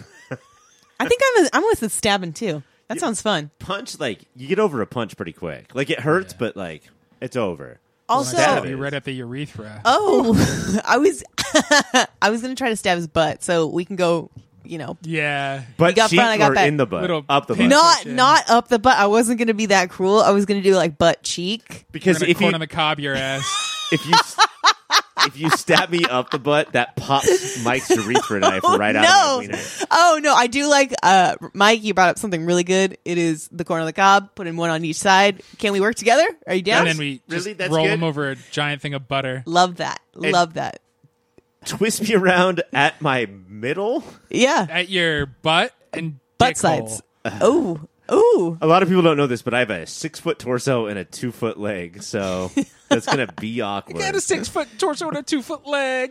I think I'm with the stabbing too. That sounds fun. Punch, like, you get over a punch pretty quick. Like, it hurts, but, like, it's over. Also, Stab You're it. right at the urethra. oh, I was going to try to stab his butt, so we can go, Yeah. But You got cheek front, I got or back. in the butt? Little Up the butt. pinch. not up the butt. I wasn't going to be that cruel. I was going to do like butt cheek. Because We're gonna if you, corn on the cob your ass. if you stab me up the butt, that pops Mike's urethra knife right out of my wiener. Oh no, I do like Mike, you brought up something really good. It is the corn on the cob, putting one on each side. Can we work together? Are you down? And then we just Really? That's roll good? them over a giant thing of butter. Love that. Love that. Twist me around at my middle. Yeah. At your butt and Butt dick sides. hole. Ooh. A lot of people don't know this, but I have a 6-foot torso and a 2-foot leg, so that's gonna be awkward. Got a 6-foot torso and a 2-foot leg.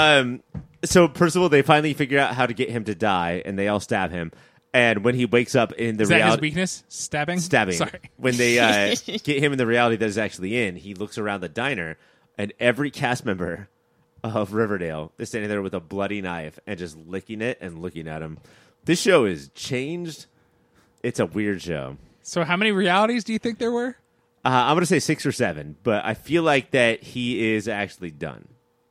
So Percival, they finally figure out how to get him to die, and they all stab him. And when he wakes up in the Is that his reality, weakness? Stabbing. Sorry. When they get him in the reality that he's actually in, he looks around the diner, and every cast member of Riverdale is standing there with a bloody knife and just licking it and looking at him. This show is changed. It's a weird show. So how many realities do you think there were? I'm going to say 6 or 7, but I feel like that he is actually done.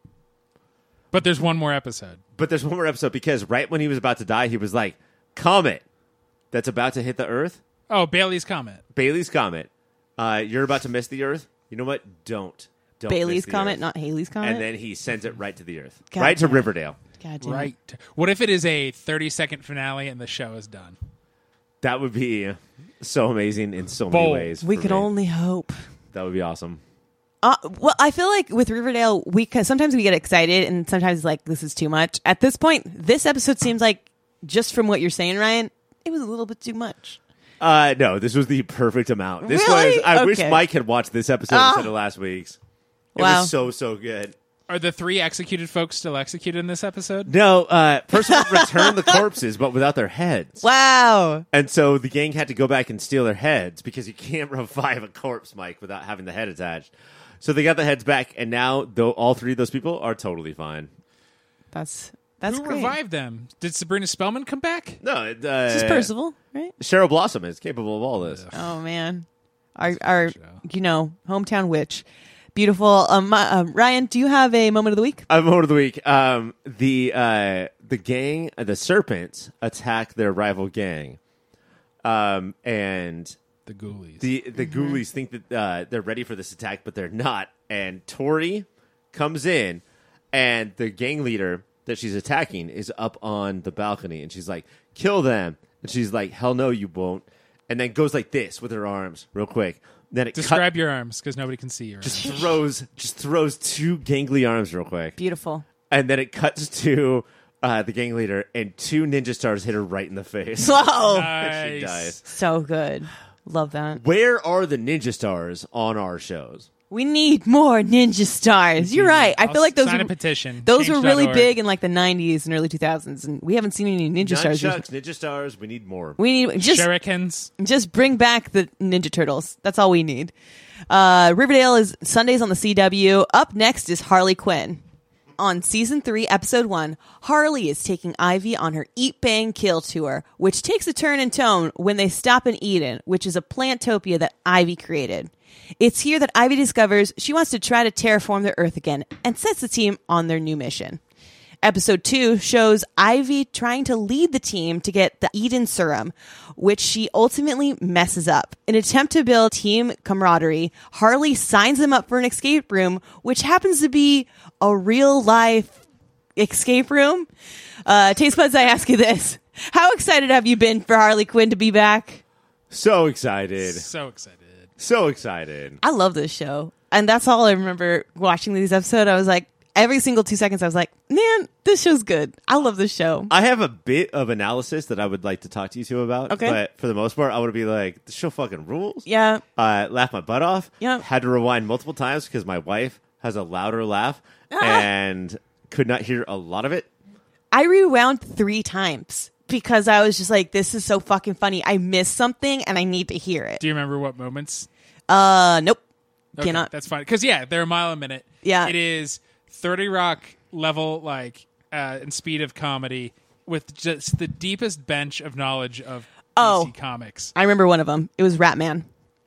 But there's one more episode. But there's one more episode because right when he was about to die, he was like, "Comet that's about to hit the Earth. Oh, Bailey's Comet. Bailey's Comet. You're about to miss the Earth. You know what? Don't Bailey's miss the Comet, Earth." not Haley's Comet. And then he sends it right to the Earth, God right to damn it. Riverdale. God damn it. Right. What if it is a 30-second finale and the show is done? That would be so amazing in so Bold. many ways. We for could me. only hope. That would be awesome. Well, I feel like with Riverdale, sometimes we get excited, and sometimes like this is too much. At this point, this episode seems like, just from what you're saying, Ryan, it was a little bit too much. No, this was the perfect amount. This Really? was. I wish Okay. Mike had watched this episode instead of last week's. It Wow. was so good. Are the 3 executed folks still executed in this episode? No, Percival returned the corpses, but without their heads. Wow. And so the gang had to go back and steal their heads because you can't revive a corpse, Mike, without having the head attached. So they got the heads back, and now all 3 of those people are totally fine. That's Who great. revived them? Did Sabrina Spellman come back? No, This is Percival, right? Cheryl Blossom is capable of all this. Oh man, our hometown witch. Beautiful. Ryan, do you have a moment of the week? Moment of the week. The gang, the Serpents, attack their rival gang, and The Ghoulies. the Ghoulies think that they're ready for this attack, but they're not. And Tori comes in, and the gang leader that she's attacking is up on the balcony, and she's like, "Kill them!" And she's like, "Hell no, you won't!" And then goes like this with her arms, real quick. Then it Describe your arms because nobody can see your arms. just throws 2 gangly arms real quick. Beautiful. And then it cuts to the gang leader, and 2 ninja stars hit her right in the face. Whoa, And she Nice. dies. so good. Love that. Where are the ninja stars on our shows? We need more ninja stars. You're right. I feel like those sign were, a petition. those were really Change.org. big in like the 90s and early 2000s, and we haven't seen any ninja stars. Nunchucks, ninja stars, we need more. We need Shurikens. just bring back the Ninja Turtles. That's all we need. Riverdale is Sundays on the CW. Up next is Harley Quinn. On season 3, episode 1, Harley is taking Ivy on her Eat, Bang, Kill tour, which takes a turn in tone when they stop in Eden, which is a plantopia that Ivy created. It's here that Ivy discovers she wants to try to terraform the Earth again and sets the team on their new mission. Episode 2 shows Ivy trying to lead the team to get the Eden Serum, which she ultimately messes up. In an attempt to build team camaraderie, Harley signs them up for an escape room, which happens to be a real life escape room. Taste Buds, I ask you this. How excited have you been for Harley Quinn to be back? So excited. So excited. So excited. I love this show. And that's all I remember watching these episodes. I was like, every single 2 seconds, I was like, man, this show's good. I love this show. I have a bit of analysis that I would like to talk to you two about. Okay. But for the most part, I want to be like, the show fucking rules. Yeah. Laugh my butt off. Yeah. Had to rewind multiple times because my wife has a louder laugh and could not hear a lot of it. I rewound 3 times because I was just like, this is so fucking funny. I missed something and I need to hear it. Do you remember what moments? Nope. Okay, Cannot. That's fine. Because, they're a mile a minute. Yeah. It is 30 Rock level, and speed of comedy with just the deepest bench of knowledge of DC Comics. I remember one of them. It was Ratman.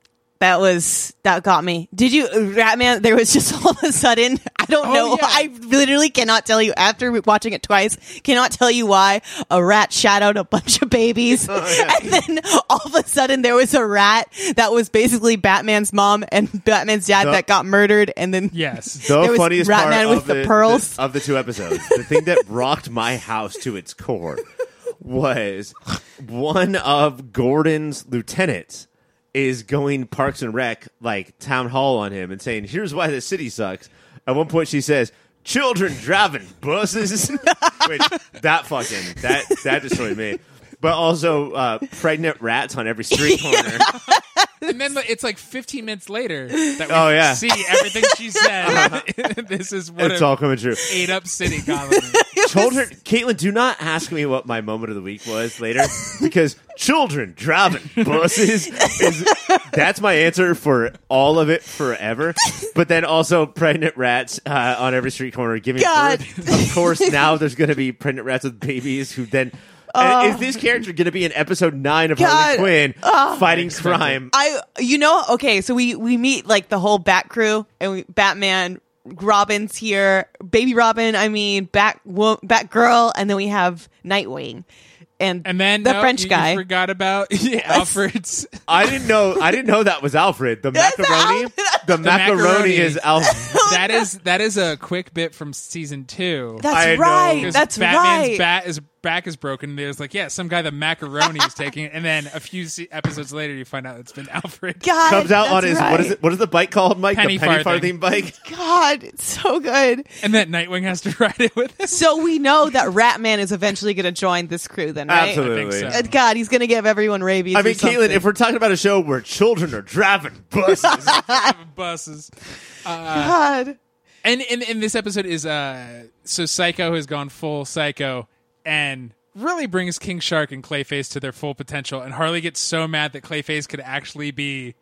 That got me. Did you, Ratman, there was just all of a sudden, I don't know. Yeah. I literally cannot tell you, after watching it twice, cannot tell you why a rat shadowed a bunch of babies. And then all of a sudden there was a rat that was basically Batman's mom and Batman's dad that got murdered. And then Yes. The there was funniest Ratman part with the pearls. of the 2 episodes, the thing that rocked my house to its core was one of Gordon's lieutenants is going Parks and Rec, like town hall on him and saying, here's why the city sucks. At one point she says, children driving buses. Which, that destroyed me. But also pregnant rats on every street corner. And then it's like 15 minutes later that we see everything she said. This is what It's all coming true. ate up city colony. Children, Caitlin, do not ask me what my moment of the week was later, because children driving buses that's my answer for all of it forever. But then also pregnant rats on every street corner giving birth. Of course, now there's going to be pregnant rats with babies who then. Is this character going to be in episode 9 of Harley Quinn fighting crime? Okay, so we meet like the whole Bat crew and Batman, Robin's here, Baby Robin, Batgirl, and then we have Nightwing. And then the French guy. You forgot about Alfred's. I didn't know that was Alfred. The macaroni. The macaroni is Alfred. That is a quick bit from season 2. That's right. Because That's Batman's right. back is broken. And there's like, some guy, the macaroni, is taking it. And then a few episodes later, you find out it's been Alfred. God, comes out on his right. what is the bike called, Mike? Penny the penny farthing bike. God, it's so good. And then Nightwing has to ride it with him. So we know that Ratman is eventually going to join this crew, then, right? Absolutely. I think so. God, he's going to give everyone rabies. I mean, Caitlin, if we're talking about a show where children are driving buses, Buses. God. And in this episode is so Psycho has gone full psycho and really brings King Shark and Clayface to their full potential. And Harley gets so mad that Clayface could actually be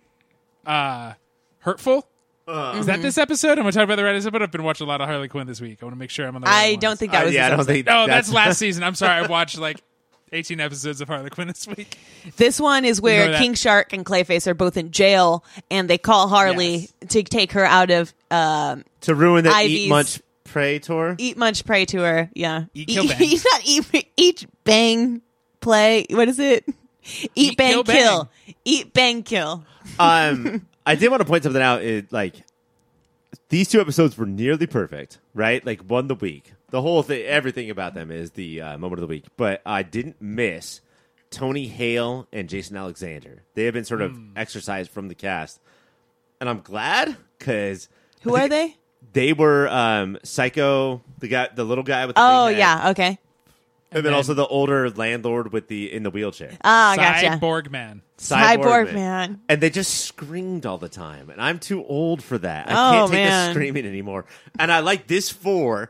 hurtful. Is that this episode? I'm going to talk about the right episode. I've been watching a lot of Harley Quinn this week. I want to make sure I'm on the right I ones. don't think that was I this don't episode. think. Oh, that's last season. I'm sorry. I watched like 18 episodes of Harley Quinn this week. This one is where Ignore that. King Shark and Clayface are both in jail, and they call Harley to take her out of to ruin the Ivy's Eat Munch Pray tour. Eat Munch Pray tour. Yeah. Eat, Kill, Bang. Eat Bang Play. What is it? Eat Bang Kill, Kill. Bang. Eat Bang Kill. I did want to point something out. These 2 episodes were nearly perfect, right? Like, won the week. The whole thing, everything about them is the moment of the week. But I didn't miss Tony Hale and Jason Alexander. They have been sort of exercised from the cast. And I'm glad, because... Who are they? They were Psycho, the little guy with the big head, yeah. Okay. and then also the older landlord in the wheelchair. Ah, gotcha. Cyborg Man. Cyborg Man. And they just screamed all the time. And I'm too old for that. I Oh, can't take man. the screaming anymore. And I like this 5,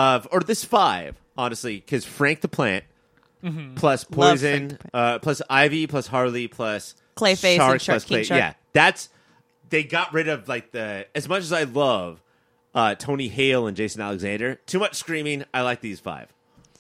honestly, because Frank the Plant plus Poison, plus Ivy, plus Harley, plus Clayface Shark, and Shark plus King Shark. Yeah, they got rid of as much as I love Tony Hale and Jason Alexander, too much screaming. I like these 5.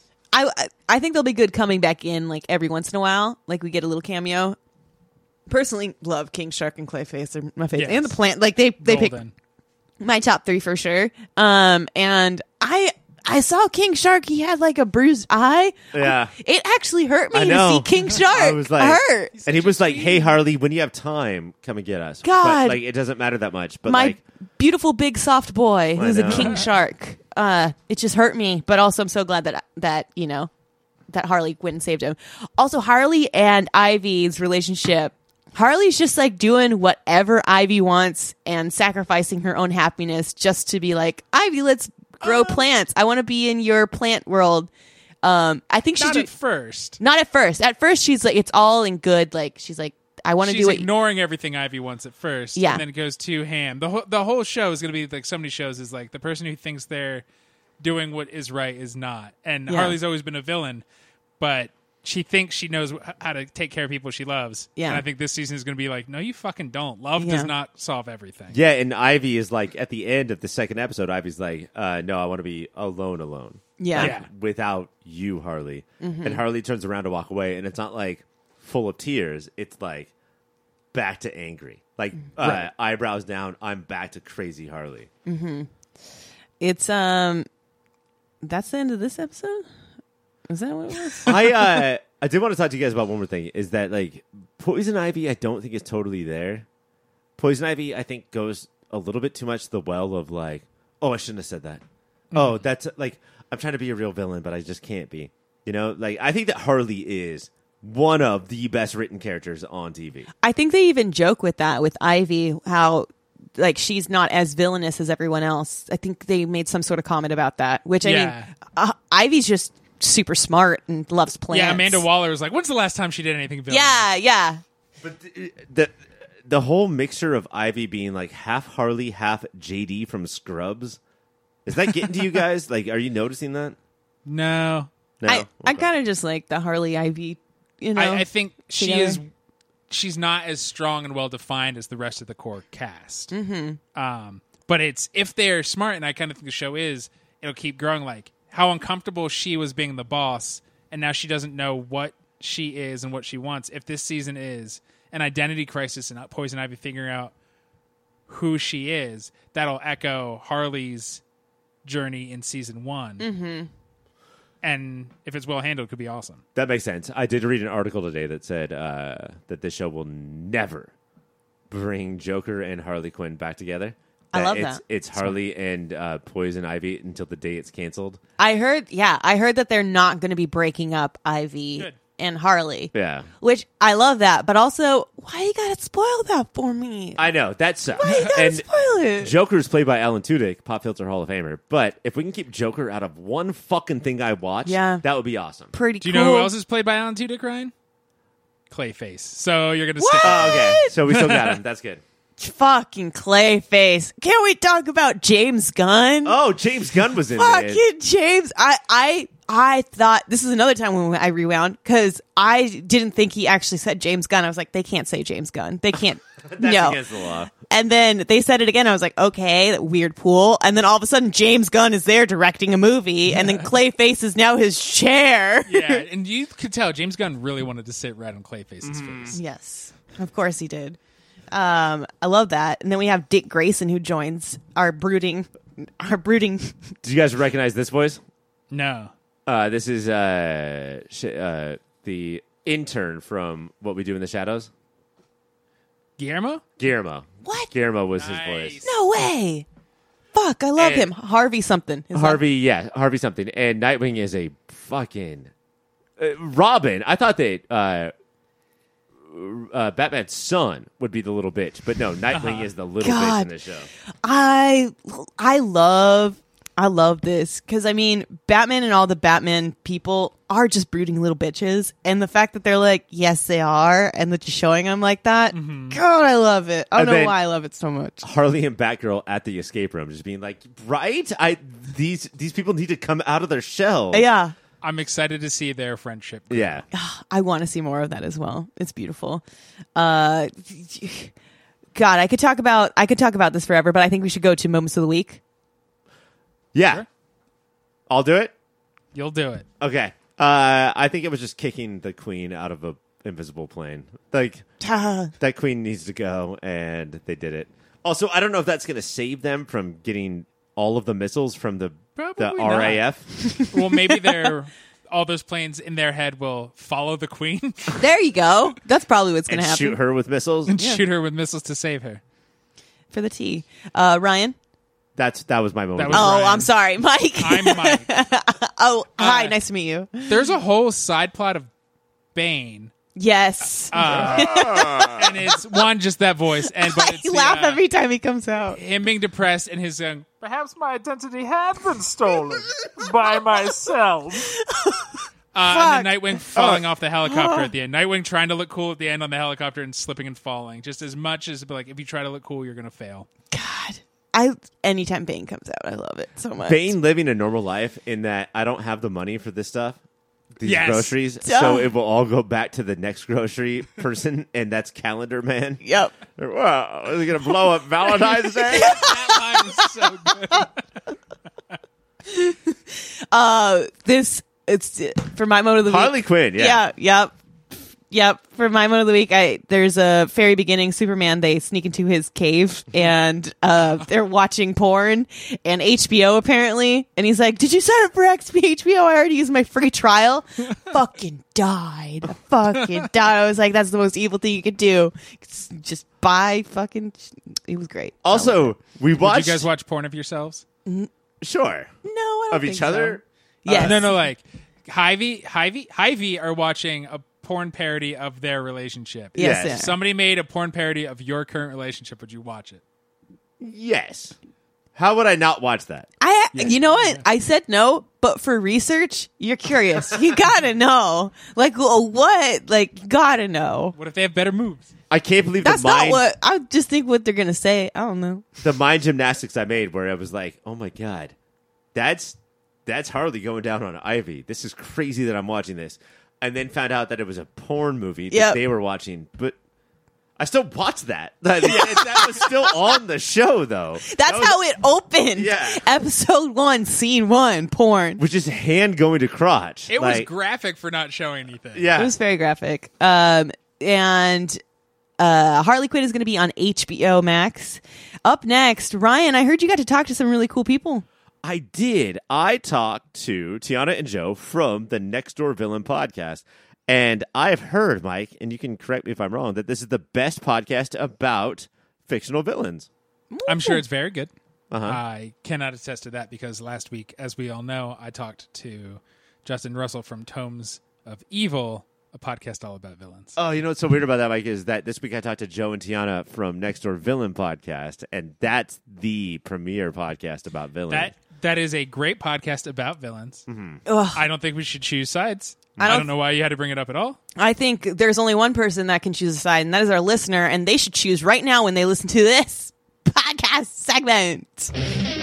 I think they'll be good coming back in like every once in a while. Like we get a little cameo. Personally, love King Shark and Clayface. They're my favorite. Yes. And the Plant. Like they pick Golden. my top 3 for sure. And I saw King Shark. He had like a bruised eye. Yeah. It actually hurt me I to know. see King Shark. I was like, hurt. and he was like, "Hey Harley, when you have time, come and get us." God. but, it doesn't matter that much. But My beautiful big soft boy who's a know. King Shark. it just hurt me. But also, I'm so glad that Harley went and saved him. Also, Harley and Ivy's relationship. Harley's just like doing whatever Ivy wants and sacrificing her own happiness just to be like, Ivy, let's grow plants. I want to be in your plant world. I think she's Not at first. not at first. At first, she's like, it's all in good. Like she's like, I want to She's do it. ignoring everything Ivy wants at first. Yeah. And then it goes too ham. The whole show is going to be like so many shows is like the person who thinks they're doing what is right is not. And Yeah. Harley's always been a villain, but she thinks she knows how to take care of people she loves. Yeah. And I think this season is going to be like, no, you fucking don't. Love Yeah. does not solve everything. Yeah, and Ivy is like at the end of the second episode. Ivy's like, "No, I want to be alone." Yeah. Like, Yeah. without you, Harley. And Harley turns around to walk away, and it's not like full of tears. It's like back to angry, like eyebrows down. I'm back to crazy Harley. It's that's the end of this episode. Is that what it was? I did want to talk to you guys about one more thing. Is that like Poison Ivy? I don't think is totally there. Poison Ivy, I think, goes a little bit too much to the well of like, oh, I shouldn't have said that. Oh, that's like I'm trying to be a real villain, but I just can't be. You know, like I think that Harley is one of the best written characters on TV. I think they even joke with that with Ivy, how like she's not as villainous as everyone else. I think they made some sort of comment about that. Which I Yeah. mean, Ivy's just super smart and loves plants. Yeah, Amanda Waller was like, when's the last time she did anything villainous? Yeah. But the whole mixture of Ivy being like half Harley, half JD from Scrubs, is that getting to you guys? Like, are you noticing that? No. No. I Okay. kind of just like the Harley Ivy. You know, I think together. she's not as strong and well defined as the rest of the core cast. Mm-hmm. But it's if they're smart, and I kind of think the show is, it'll keep growing. Like how uncomfortable she was being the boss, and now she doesn't know what she is and what she wants. If this season is an identity crisis and Poison Ivy figuring out who she is, that'll echo Harley's journey in season 1. Mm-hmm. And if it's well handled, it could be awesome. That makes sense. I did read an article today that said that this show will never bring Joker and Harley Quinn back together. I love it's, that. It's Harley and Poison Ivy until the day it's canceled. I heard that they're not going to be breaking up Ivy Good. and Harley. Yeah. Which I love that, but also, why you gotta spoil that for me? I know. That sucks. Why you gotta And spoil it? Joker's played by Alan Tudyk, Pop Filter Hall of Famer. But if we can keep Joker out of one fucking thing I watch, Yeah. that would be awesome. Pretty Do you cool. know who else is played by Alan Tudyk, Ryan? Clayface. So you're going to stick. Oh, okay. So we still got him. That's good. Fucking Clayface. Can't we talk about James Gunn? Oh, James Gunn was in there. Fucking James. I thought this is another time when I rewound because I didn't think he actually said James Gunn. I was like, they can't say James Gunn. They can't. That's no. against the law. And then they said it again. I was like, okay, that weird pool. And then all of a sudden, James Gunn is there directing a movie, and then Clayface is now his chair. Yeah, and you could tell James Gunn really wanted to sit right on Clayface's face. Yes, of course he did. I love that. And then we have Dick Grayson who joins our brooding. Did you guys recognize this voice? No. This is the intern from What We Do in the Shadows. Guillermo? Guillermo. What? Guillermo was his Nice. voice. No way. Fuck, I love And- him. Harvey something. Is that- Harvey something. And Nightwing is a fucking Robin. I thought that Batman's son would be the little bitch, but no, Nightwing is the little bitch in God. the show. I love this because I mean, Batman and all the Batman people are just brooding little bitches, and the fact that they're like, yes, they are, and that you're showing them like that. God, I love it. I don't And know then- why I love it so much. Harley and Batgirl at the escape room, just being like, right? These people need to come out of their shell. Yeah. I'm excited to see their friendship. Yeah. I want to see more of that as well. It's beautiful. God, I could talk about this forever, but I think we should go to moments of the week. Yeah. Sure. I'll do it. You'll do it. Okay. I think it was just kicking the queen out of a invisible plane. Like, that queen needs to go, and they did it. Also, I don't know if that's going to save them from getting all of the missiles from the Probably not. RAF. Well, maybe all those planes in their head will follow the queen There you go. That's probably what's going and to happen shoot her with missiles. and shoot her with missiles to save her. for the tea. Ryan, That was my moment. That was Oh, Ryan. I'm sorry, Mike. I'm Mike. Oh, hi. Nice to meet you. There's a whole side plot of Bane. Yes. And it's one, just that voice. But it's I laugh every time he comes out. him being depressed and his perhaps my identity had been stolen by myself. And then Nightwing falling off the helicopter at the end. Nightwing trying to look cool at the end on the helicopter and slipping and falling. Just as much as like if you try to look cool, you're gonna fail. God. Anytime Bane comes out, I love it so much. Bane living a normal life in that I don't have the money for this stuff. These Yes. groceries, so it will all go back to the next grocery person, and that's Calendar Man. Yep. Wow, is he gonna blow up Valentine's Day? That line is so good. It's for my moment of the week. Harley Quinn, yeah. Yep. For my moment of the week, there's a very beginning Superman. They sneak into his cave and they're watching porn and HBO apparently. And he's like, "Did you sign up for HBO? I already used my free trial." Fucking died. I was like, that's the most evil thing you could do. Just buy fucking. It was great. Also, we watched. Did you guys watch porn of yourselves? Sure. No, I don't Of think each other? So. Yes. No, like Hy-Vee are watching a porn parody of their relationship. Yes. Yes. Yeah. If somebody made a porn parody of your current relationship, would you watch it? Yes. How would I not watch that? You know what? I said no, but for research, you're curious. You gotta know. Like, what? Like, you gotta know. What if they have better moves? I can't believe That's the not mind, what I just think what they're gonna say. I don't know. the mind gymnastics I made, where I was like, "Oh my god, that's Harley going down on Ivy. This is crazy that I'm watching this." And then found out that it was a porn movie that Yep. they were watching, but I still watched that. That was still on the show, though. That's how it opened. Yeah. Episode 1, scene 1, porn. Which is hand going to crotch. It was Like, graphic for not showing anything. yeah. It was very graphic. And Harley Quinn is going to be on HBO Max. Up next, Ryan, I heard you got to talk to some really cool people. I did. I talked to Tiana and Joe from the Next Door Villain podcast. And I've heard, Mike, and you can correct me if I'm wrong, that this is the best podcast about fictional villains. I'm sure it's very good. Uh-huh. I cannot attest to that because last week, as we all know, I talked to Justin Russell from Tomes of Evil, a podcast all about villains. Oh, you know what's so weird about that, Mike, is that this week I talked to Joe and Tiana from Next Door Villain podcast, and that's the premier podcast about villains. That is a great podcast about villains. Ugh. I don't think we should choose sides. I I don't don't know why you had to bring it up at all. I think there's only one person that can choose a side, and that is our listener, and they should choose right now when they listen to this podcast segment.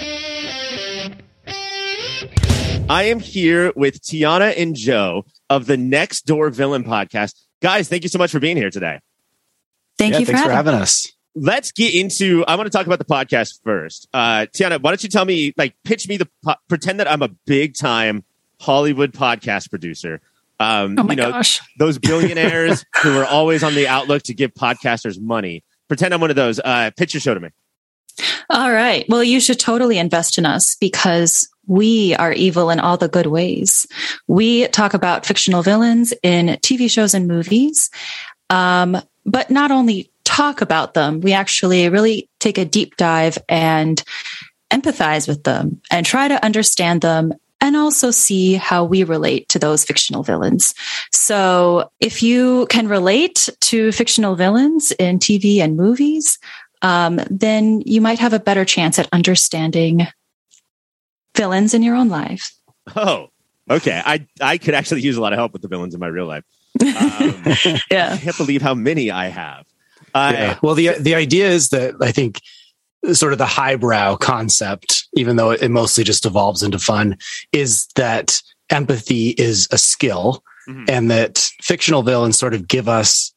I am here with Tiana and Joe of the Next Door Villain podcast. Guys, thank you so much for being here today. Thank you for having us. Let's get into, I want to talk about the podcast first. Tiana, why don't you tell me, pitch me pretend that I'm a big time Hollywood podcast producer. Oh my gosh. Those billionaires who are always on the outlook to give podcasters money. Pretend I'm one of those. Pitch your show to me. All right. Well, you should totally invest in us because we are evil in all the good ways. We talk about fictional villains in TV shows and movies, but not only talk about them, we actually really take a deep dive and empathize with them and try to understand them and also see how we relate to those fictional villains. So if you can relate to fictional villains in TV and movies, then you might have a better chance at understanding villains in your own life. Oh, okay. I could actually use a lot of help with the villains in my real life. Yeah. I can't believe how many I have. Yeah. Well, the idea is that I think sort of the highbrow concept, even though it mostly just evolves into fun, is that empathy is a skill, and that fictional villains sort of give us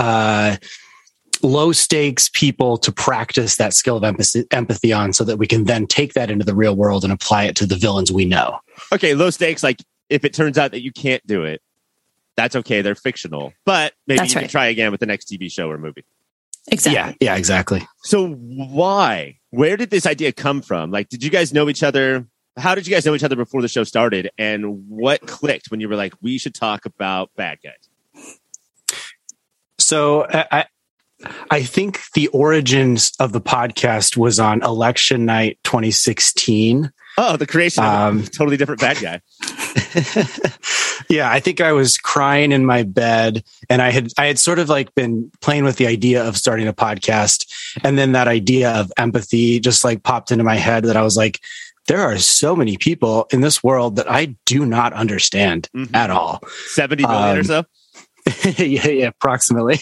low stakes people to practice that skill of empathy on, so that we can then take that into the real world and apply it to the villains we know. Okay, low stakes. Like if it turns out that you can't do it, that's okay. They're fictional, but maybe That's you can right. try again with the next TV show or movie. Exactly. Yeah, exactly. So why? Where did this idea come from? Like, did you guys know each other? How did you guys know each other before the show started? And what clicked when you were like, we should talk about bad guys? So I think the origins of the podcast was on election night 2016. Oh, the creation of a totally different bad guy. Yeah, I think I was crying in my bed, and I had sort of like been playing with the idea of starting a podcast, and then that idea of empathy just like popped into my head that I was like, there are so many people in this world that I do not understand at all. 70 million or so? yeah, approximately.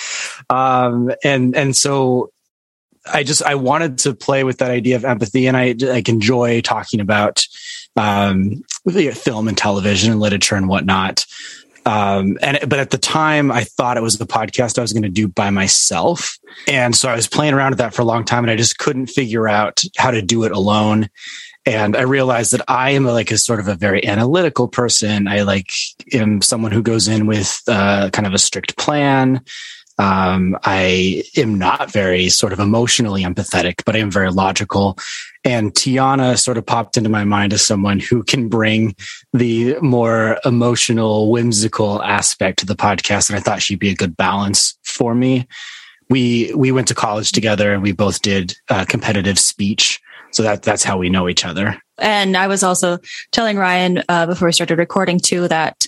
And so I wanted to play with that idea of empathy, and I enjoy talking about film and television and literature and whatnot. But at the time, I thought it was the podcast I was going to do by myself, and so I was playing around with that for a long time, and I just couldn't figure out how to do it alone. And I realized that I am a sort of a very analytical person. I am someone who goes in with kind of a strict plan. I am not very sort of emotionally empathetic, but I am very logical. And Tiana sort of popped into my mind as someone who can bring the more emotional, whimsical aspect to the podcast. And I thought she'd be a good balance for me. We went to college together, and we both did competitive speech. So that's how we know each other. And I was also telling Ryan before we started recording too that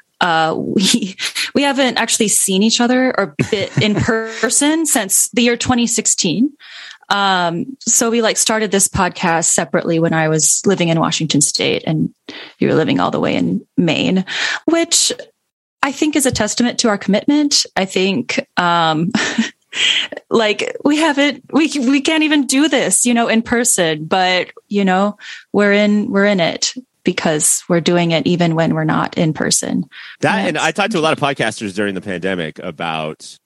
we haven't actually seen each other or bit in person since the year 2016. So we started this podcast separately when I was living in Washington State and you were living all the way in Maine, which I think is a testament to our commitment. I think we can't even do this, in person, but we're in it because we're doing it even when we're not in person. And I talked to a lot of podcasters during the pandemic about,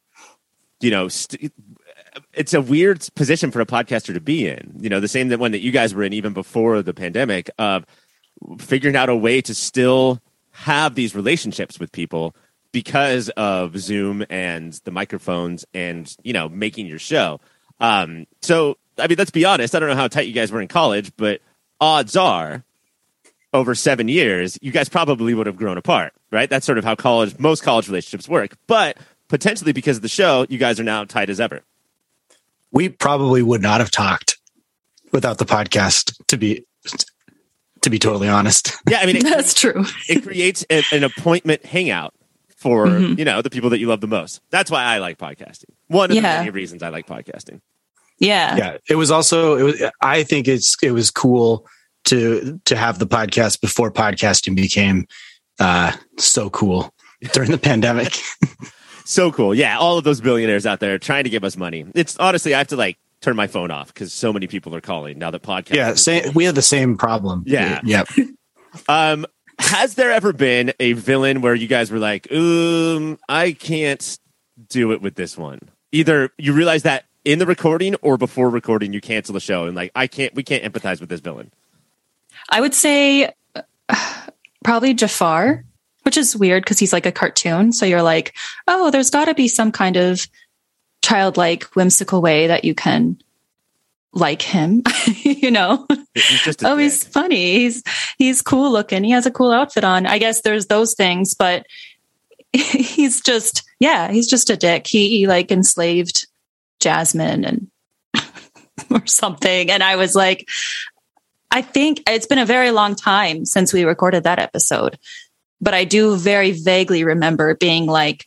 it's a weird position for a podcaster to be in, the same one that you guys were in even before the pandemic, of figuring out a way to still have these relationships with people because of Zoom and the microphones and, making your show. So, let's be honest. I don't know how tight you guys were in college, but odds are over 7 years, you guys probably would have grown apart, right? That's sort of how most college relationships work. But potentially because of the show, you guys are now tight as ever. We probably would not have talked without the podcast, to be totally honest. Yeah, that's true. It creates an appointment hangout for, the people that you love the most. That's why I like podcasting. One of the many reasons I like podcasting. Yeah. Yeah. I think it was cool to have the podcast before podcasting became so cool during the pandemic. So cool. Yeah. All of those billionaires out there trying to give us money. It's honestly, I have to turn my phone off because so many people are calling now that podcasts. Yeah. We have the same problem. Yeah. Yep. Has there ever been a villain where you guys were like, I can't do it with this one? Either you realize that in the recording or before recording, you cancel the show and we can't empathize with this villain. I would say probably Jafar, which is weird because he's like a cartoon. So you're like, oh, there's got to be some kind of childlike, whimsical way that you can like him, He's just he's funny. He's cool looking. He has a cool outfit on. I guess there's those things, but he's just a dick. He enslaved Jasmine and or something. And I was like, I think it's been a very long time since we recorded that episode, but I do very vaguely remember being like,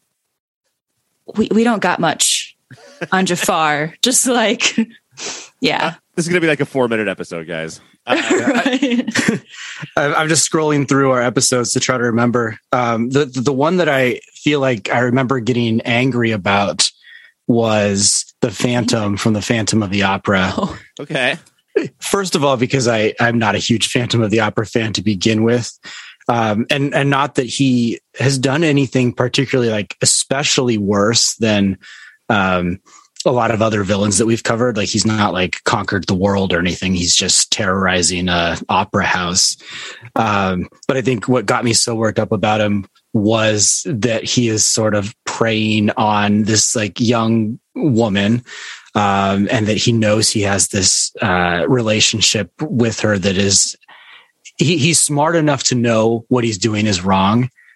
we don't got much on Jafar. Just yeah. This is going to be a 4-minute episode, guys. Right. I'm just scrolling through our episodes to try to remember. The one that I feel like I remember getting angry about was the Phantom from the Phantom of the Opera. Oh. Okay. First of all, because I'm not a huge Phantom of the Opera fan to begin with. And not that he has done anything particularly especially worse than a lot of other villains that we've covered. He's not conquered the world or anything. He's just terrorizing a opera house. But I think what got me so worked up about him was that he is sort of preying on this young woman, and that he knows he has this relationship with her that is, he's smart enough to know what he's doing is wrong.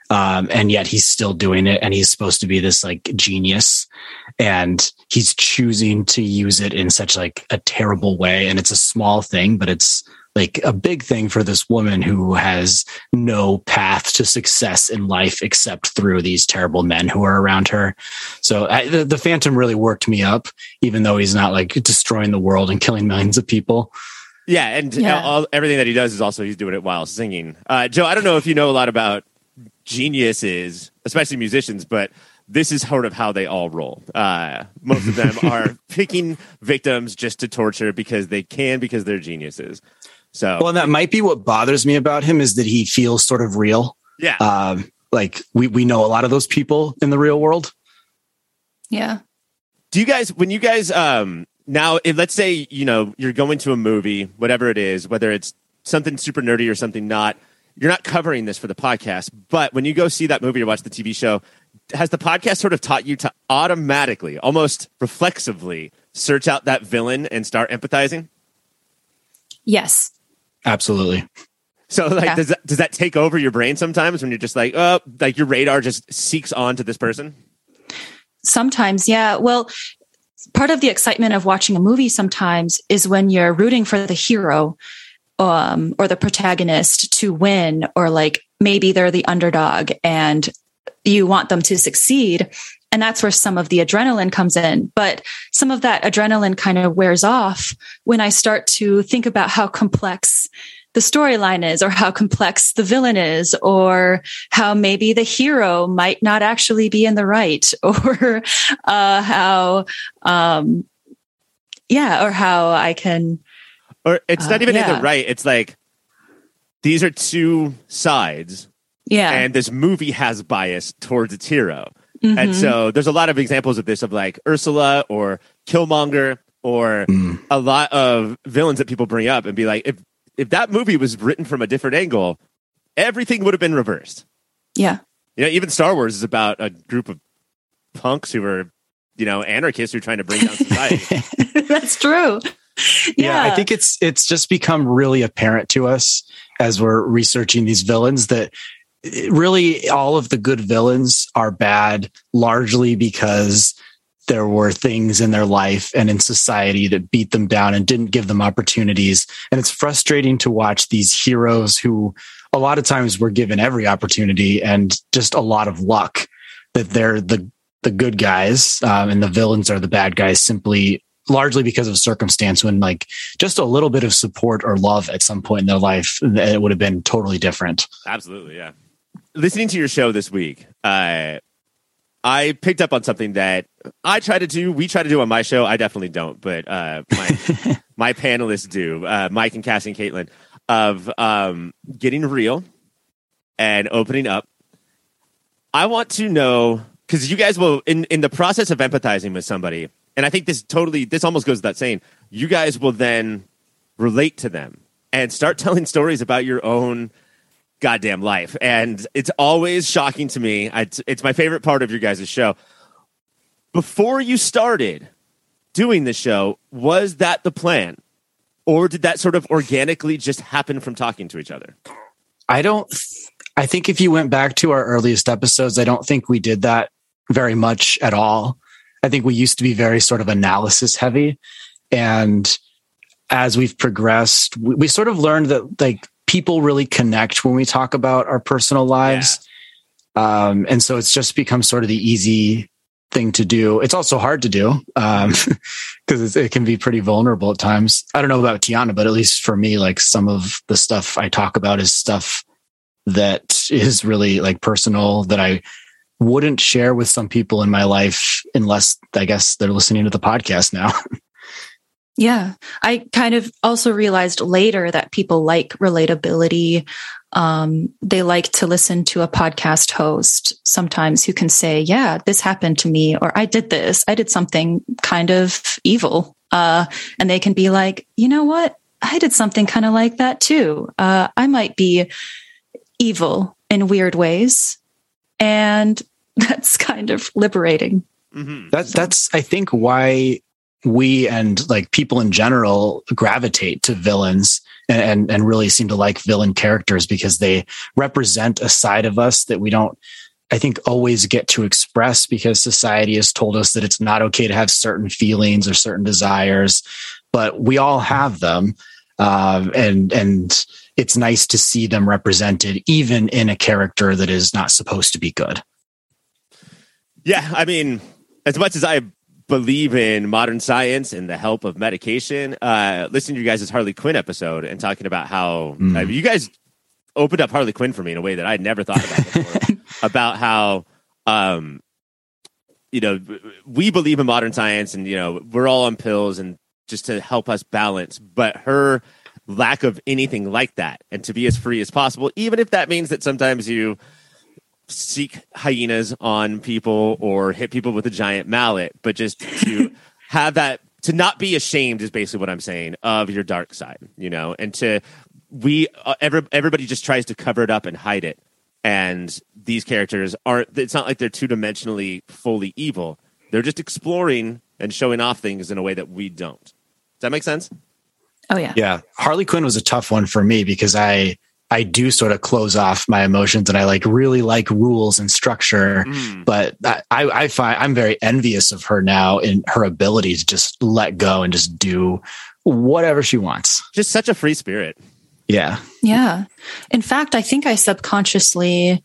And yet he's still doing it. And he's supposed to be this like genius, and he's choosing to use it in such like a terrible way. And it's a small thing, but it's like a big thing for this woman who has no path to success in life except through these terrible men who are around her. So the Phantom really worked me up, even though he's not like destroying the world and killing millions of people. Yeah, and everything that he does is also he's doing it while singing. Joe, I don't know if you know a lot about geniuses, especially musicians, but this is sort of how they all roll. Most of them are picking victims just to torture because they can, because they're geniuses. So, well, that might be what bothers me about him, is that he feels sort of real. Yeah. Like we know a lot of those people in the real world. Yeah. Do you guys, when you guys, now, let's say, you're going to a movie, whatever it is, whether it's something super nerdy or something not, you're not covering this for the podcast, but when you go see that movie or watch the TV show, has the podcast sort of taught you to automatically, almost reflexively, search out that villain and start empathizing? Yes. Absolutely. So, does that take over your brain sometimes when you're just like, oh, like your radar just seeks on to this person? Sometimes, yeah. Well, part of the excitement of watching a movie sometimes is when you're rooting for the hero or the protagonist to win, or like maybe they're the underdog and you want them to succeed. And that's where some of the adrenaline comes in. But some of that adrenaline kind of wears off when I start to think about how complex the storyline is, or how complex the villain is, or how maybe the hero might not actually be in the right, or how I can. Or it's not even in the right. It's like, these are two sides. Yeah. And this movie has bias towards its hero. Mm-hmm. And so there's a lot of examples of this, of like Ursula or Killmonger, or a lot of villains that people bring up and be like, if that movie was written from a different angle, everything would have been reversed. Yeah. Even Star Wars is about a group of punks who are, anarchists who are trying to bring down society. That's true. Yeah, I think it's just become really apparent to us as we're researching these villains that really all of the good villains are bad, largely because there were things in their life and in society that beat them down and didn't give them opportunities. And it's frustrating to watch these heroes who a lot of times were given every opportunity and just a lot of luck, that they're the good guys and the villains are the bad guys, simply largely because of circumstance, when like just a little bit of support or love at some point in their life, it would have been totally different. Absolutely. Yeah. Listening to your show this week, I picked up on something that we try to do on my show. I definitely don't, but my panelists do, Mike and Cassie and Caitlin, of getting real and opening up. I want to know, because you guys will, in the process of empathizing with somebody, and I think this almost goes without saying, you guys will then relate to them and start telling stories about your own goddamn life. And it's always shocking to me. It's my favorite part of your guys' show. Before you started doing the show, was that the plan? Or did that sort of organically just happen from talking to each other? I think if you went back to our earliest episodes, I don't think we did that very much at all. I think we used to be very sort of analysis heavy. And as we've progressed, we sort of learned that like people really connect when we talk about our personal lives. Yeah. And so it's just become sort of the easy thing to do. It's also hard to do because it can be pretty vulnerable at times. I don't know about Tiana, but at least for me, like some of the stuff I talk about is stuff that is really like personal that I wouldn't share with some people in my life unless I guess they're listening to the podcast now. Yeah. I kind of also realized later that people like relatability. They like to listen to a podcast host sometimes who can say, yeah, this happened to me, or I did something kind of evil. And they can be like, you know what? I did something kind of like that too. I might be evil in weird ways. And that's kind of liberating. Mm-hmm. That's, I think, why we and like people in general gravitate to villains and really seem to like villain characters because they represent a side of us that we don't, I think, always get to express because society has told us that it's not okay to have certain feelings or certain desires, but we all have them. And it's nice to see them represented even in a character that is not supposed to be good. Yeah. I mean, as much as I believe in modern science and the help of medication, listening to you guys' Harley Quinn episode and talking about how you guys opened up Harley Quinn for me in a way that I'd never thought about before. About how, we believe in modern science and, we're all on pills and just to help us balance. But her lack of anything like that and to be as free as possible, even if that means that sometimes you seek hyenas on people or hit people with a giant mallet, but just to have that, to not be ashamed is basically what I'm saying of your dark side, and everybody just tries to cover it up and hide it. And these characters it's not like they're two-dimensionally fully evil. They're just exploring and showing off things in a way that we don't. Does that make sense? Oh, yeah. Yeah. Harley Quinn was a tough one for me because I do sort of close off my emotions and I really like rules and structure, but I find I'm very envious of her now in her ability to just let go and just do whatever she wants. Just such a free spirit. Yeah. Yeah. In fact, I think I subconsciously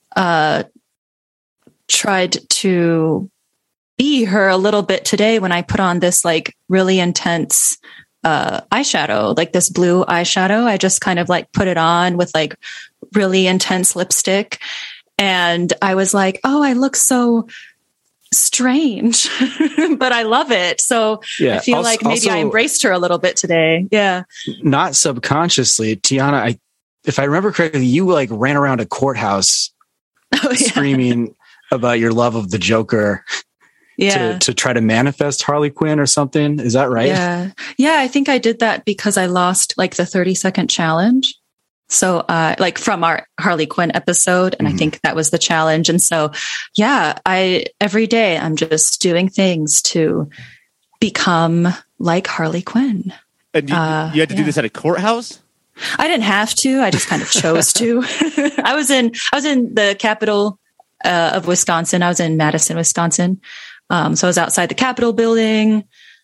tried to be her a little bit today when I put on this like really intense eyeshadow, like this blue eyeshadow. I just kind of like put it on with like really intense lipstick. And I was like, oh, I look so strange, but I love it. So I feel like maybe I embraced her a little bit today. Yeah. Not subconsciously, Tiana, if I remember correctly, you like ran around a courthouse screaming about your love of the Joker. Yeah. To try to manifest Harley Quinn or something. Is that right? Yeah. Yeah. I think I did that because I lost like the 30-second challenge. So, like from our Harley Quinn episode. And I think that was the challenge. And so, yeah, every day I'm just doing things to become like Harley Quinn. And you had to do this at a courthouse? I didn't have to. I just kind of chose to. I was in the capital of Wisconsin. I was in Madison, Wisconsin. So I was outside the Capitol building.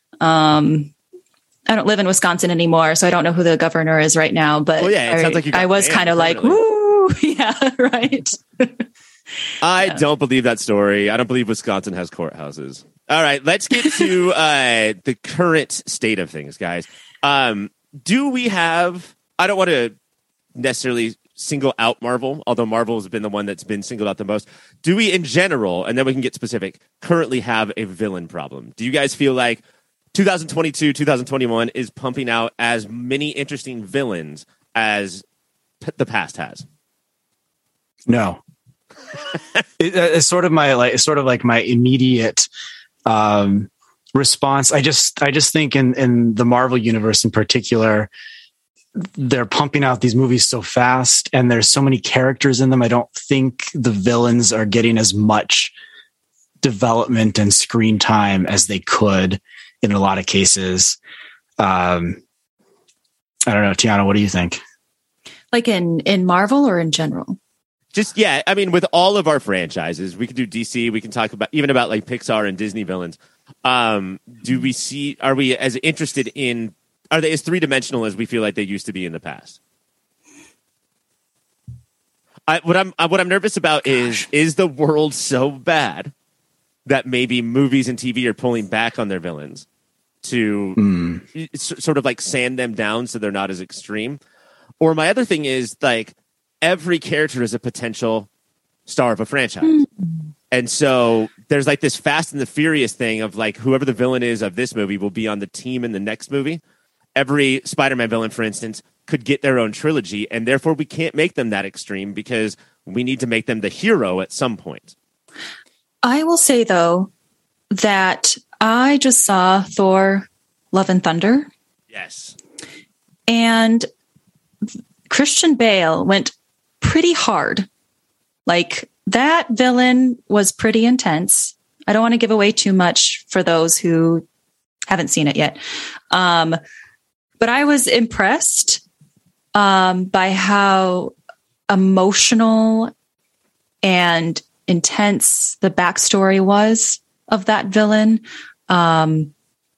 I don't live in Wisconsin anymore, so I don't know who the governor is right now. But it sounds like I was kind of like, woo, yeah, right. I don't believe that story. I don't believe Wisconsin has courthouses. All right, let's get to the current state of things, guys. Do we have? I don't want to necessarily single out Marvel, although Marvel has been the one that's been singled out the most. Do we, in general, and then we can get specific, currently have a villain problem? Do you guys feel like 2022, 2021 is pumping out as many interesting villains as the past has? No. It's sort of my immediate response. I just think in the Marvel universe in particular, they're pumping out these movies so fast and there's so many characters in them. I don't think the villains are getting as much development and screen time as they could in a lot of cases. I don't know, Tiana, what do you think? Like in Marvel or in general? Just, yeah, I mean, with all of our franchises, we can do DC, we can talk about like Pixar and Disney villains. Are we as interested in, are they as three-dimensional as we feel like they used to be in the past? What I'm nervous about is the world so bad that maybe movies and TV are pulling back on their villains to sort of like sand them down so they're not as extreme? Or my other thing is like every character is a potential star of a franchise. And so there's like this Fast and the Furious thing of like whoever the villain is of this movie will be on the team in the next movie. Every Spider-Man villain, for instance, could get their own trilogy, and therefore we can't make them that extreme because we need to make them the hero at some point. I will say, though, that I just saw Thor Love and Thunder. Yes. And Christian Bale went pretty hard. Like, that villain was pretty intense. I don't want to give away too much for those who Haven't seen it yet. But I was impressed by how emotional and intense the backstory was of that villain. And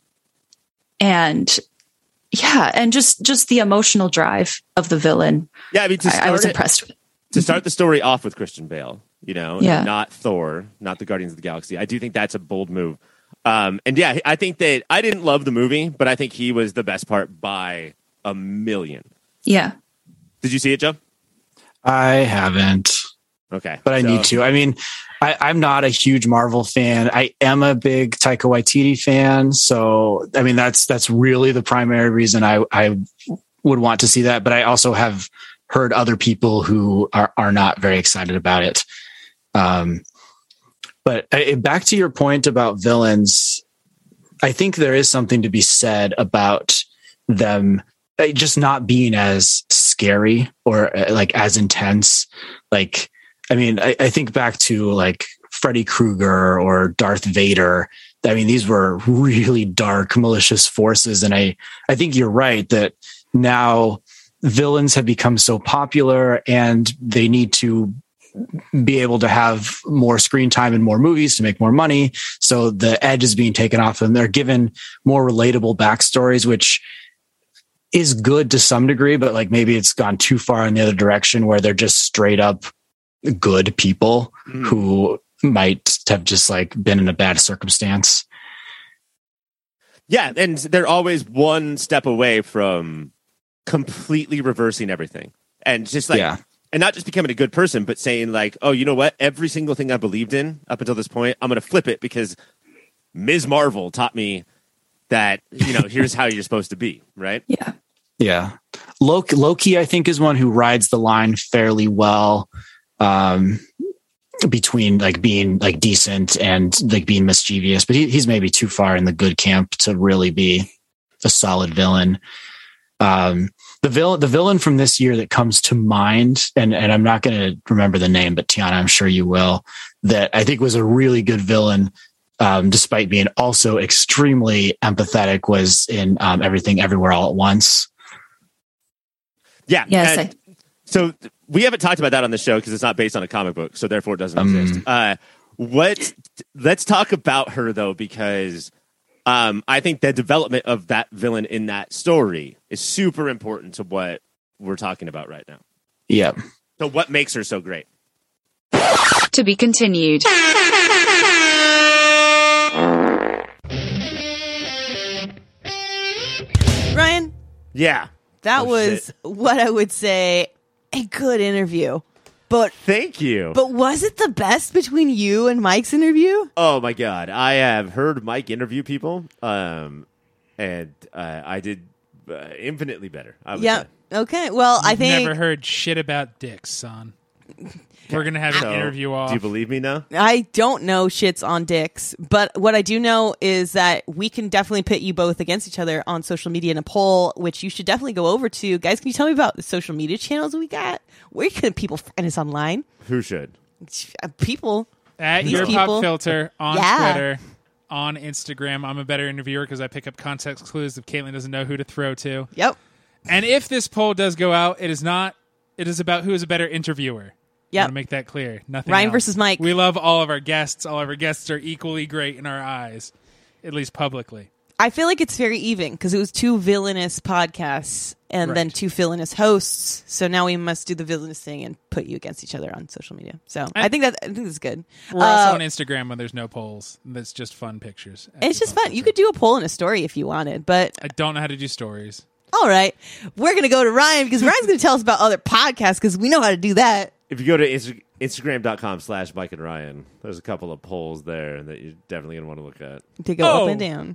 just the emotional drive of the villain. Yeah, I mean, I was impressed with. To start the story off with Christian Bale, Yeah. not Thor, not the Guardians of the Galaxy. I do think that's a bold move. And yeah, I think that I didn't love the movie, but I think he was the best part by a million. Yeah. Did you see it, Joe? I haven't, Okay. but I need to. I mean, I'm not a huge Marvel fan. I am a big Taika Waititi fan. So, I mean, that's really the primary reason I would want to see that. But I also have heard other people who are not very excited about it. But back to your point about villains, I think there is something to be said about them just not being as scary or like as intense. Like, I mean, I think back to like Freddy Krueger or Darth Vader. I mean, these were really dark, malicious forces. And I think you're right that now villains have become so popular and they need to be able to have more screen time and more movies to make more money. So the edge is being taken off and they're given more relatable backstories, which is good to some degree, but like maybe it's gone too far in the other direction where they're just straight up good people who might have just like been in a bad circumstance. Yeah, and they're always one step away from completely reversing everything. And just like, and not just becoming a good person, but saying like, oh, you know what? Every single thing I believed in up until this point, I'm going to flip it because Ms. Marvel taught me that, here's how you're supposed to be, right? Yeah. Yeah. Loki, I think, is one who rides the line fairly well between like being like decent and like being mischievous, but he's maybe too far in the good camp to really be a solid villain. The villain from this year that comes to mind, and I'm not going to remember the name, but Tiana, I'm sure you will, that I think was a really good villain, despite being also extremely empathetic, was in Everything Everywhere All at Once. Yeah. Yes. So we haven't talked about that on the show because it's not based on a comic book, so therefore it doesn't exist. Let's talk about her though, because I think the development of that villain in that story is super important to what we're talking about right now. Yeah. So what makes her so great? To be continued. Ryan, Yeah. that Oh, was shit. what I would say a good interview. But Thank you. but was it the best between you and Mike's interview? Oh my God. I have heard Mike interview people, and I did infinitely better. I would Yeah. say. Okay. Well, I think Never heard shit about dicks, son. We're gonna have an So, interview off. Do you believe me now? I don't know shits on dicks, but what I do know is that we can definitely pit you both against each other on social media in a poll, which you should definitely go over to. Guys, can you tell me about the social media channels we got? Where can people find us online? Who should? People. At These Your people- Pop Filter on Yeah. Twitter, on Instagram. I'm a better interviewer because I pick up context clues if Caitlin doesn't know who to throw to. Yep. And if this poll does go out, it is about who is a better interviewer. I Yep. want to make that clear. Nothing Ryan else. versus Mike. We love all of our guests. All of our guests are equally great in our eyes, at least publicly. I feel like it's very even because it was two villainous podcasts and then Right. two villainous hosts. So now we must do the villainous thing and put you against each other on social media. So I think that's good. We're also on Instagram when there's no polls. That's just fun pictures. It's just fun. You could do a poll and a story if you wanted, but I don't know how to do stories. all right, we're gonna go to Ryan because Ryan's gonna tell us about other podcasts because we know how to do that. If you go to Instagram.com/Mike and Ryan, there's a couple of polls there that you're definitely going to want to look at. To go up Oh. and down.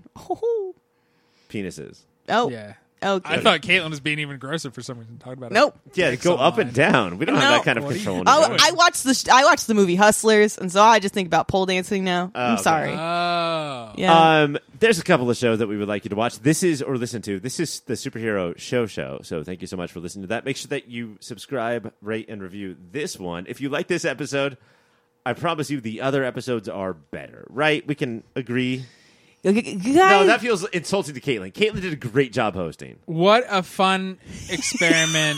Penises. Oh, Yeah. okay. I thought Caitlin was being even grosser for some reason. Talking about it. Nope. Yeah, Dicks go up online. and down. We don't have No. that kind of What are you control. Oh, anymore. I watched the movie Hustlers, and so I just think about pole dancing now. I'm okay. sorry. Oh. Yeah. There's a couple of shows that we would like you to watch. This is the Superhero Show. So thank you so much for listening to that. Make sure that you subscribe, rate, and review this one. If you like this episode, I promise you the other episodes are better, right? We can agree. Okay, No, guys, that feels insulting to Caitlin. Caitlin did a great job hosting. What a fun experiment.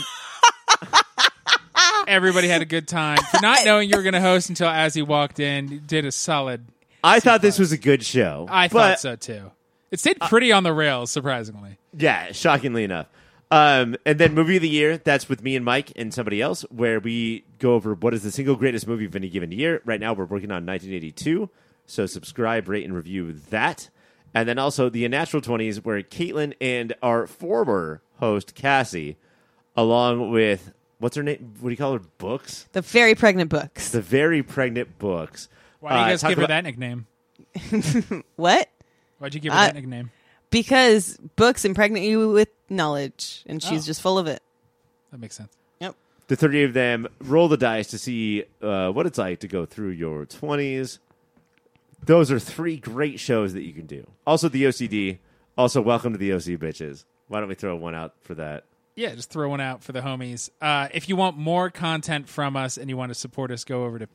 Everybody had a good time. For not knowing you were going to host until as he walked in, you did a solid. I thought this was a good show. I thought so too. It stayed pretty on the rails, surprisingly. Yeah, shockingly enough. And then movie of the year, that's with me and Mike and somebody else, where we go over what is the single greatest movie of any given year. Right now, we're working on 1982, so subscribe, rate, and review that. And then also the Unnatural 20s, where Caitlin and our former host, Cassie, along with, what's her name? What do you call her? Books? the very pregnant books. The Very Pregnant Books. Why do you guys talk give her about- that nickname? What? Why'd you give her that nickname? Because books impregnate you with knowledge, and she's just full of it. That makes sense. Yep. The 30 of them roll the dice to see what it's like to go through your 20s. Those are 3 great shows that you can do. Also, the OCD. Also, welcome to the OC, bitches. Why don't we throw one out for that? Yeah, just throw one out for the homies. If you want more content from us and you want to support us, go over to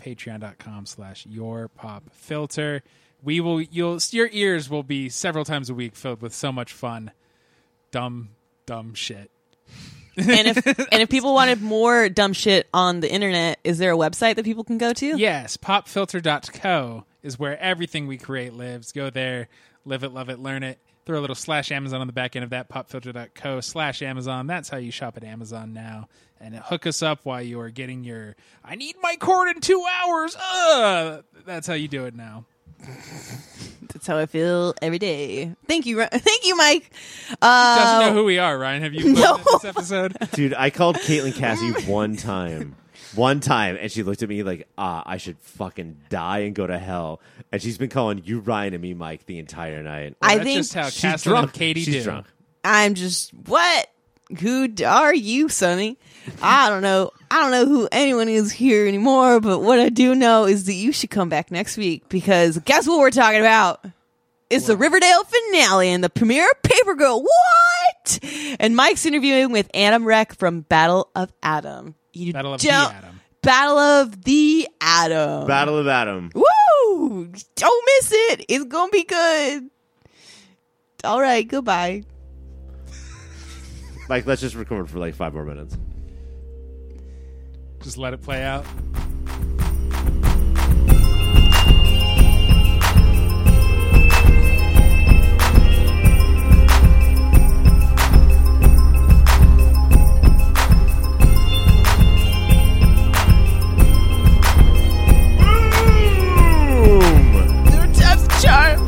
patreon.com/yourpopfilter. Your ears will be several times a week filled with so much fun, dumb shit. And if people wanted more dumb shit on the internet, is there a website that people can go to? Yes, popfilter.co is where everything we create lives. Go there, live it, love it, learn it. Throw a little /Amazon on the back end of that, popfilter.co/Amazon. That's how you shop at Amazon now. And hook us up while you are getting your, I need my cord in 2 hours. That's how you do it now. That's how I feel every day. Thank you, Mike. Doesn't know who we are, Ryan. Have you listened to this episode? Dude, I called Caitlin Cassie one time, and she looked at me like, I should fucking die and go to hell. And she's been calling you, Ryan, and me, Mike, the entire night. Well, I that's think just how She's Caslin drunk. and Katie She's do. drunk. I'm just what? Who are you, Sonny? I don't know who anyone is here anymore, but what I do know is that you should come back next week because guess what we're talking about? It's the Riverdale finale and the premiere of Paper Girl. What? And Mike's interviewing with Adam Reck from Battle of Adam. Battle of the Atom. Battle of the Atom. Battle of Adam. Woo! Don't miss it. It's gonna be good. All right, goodbye. Mike, let's just record for like 5 more minutes. Just let it play out. Third time's the charm.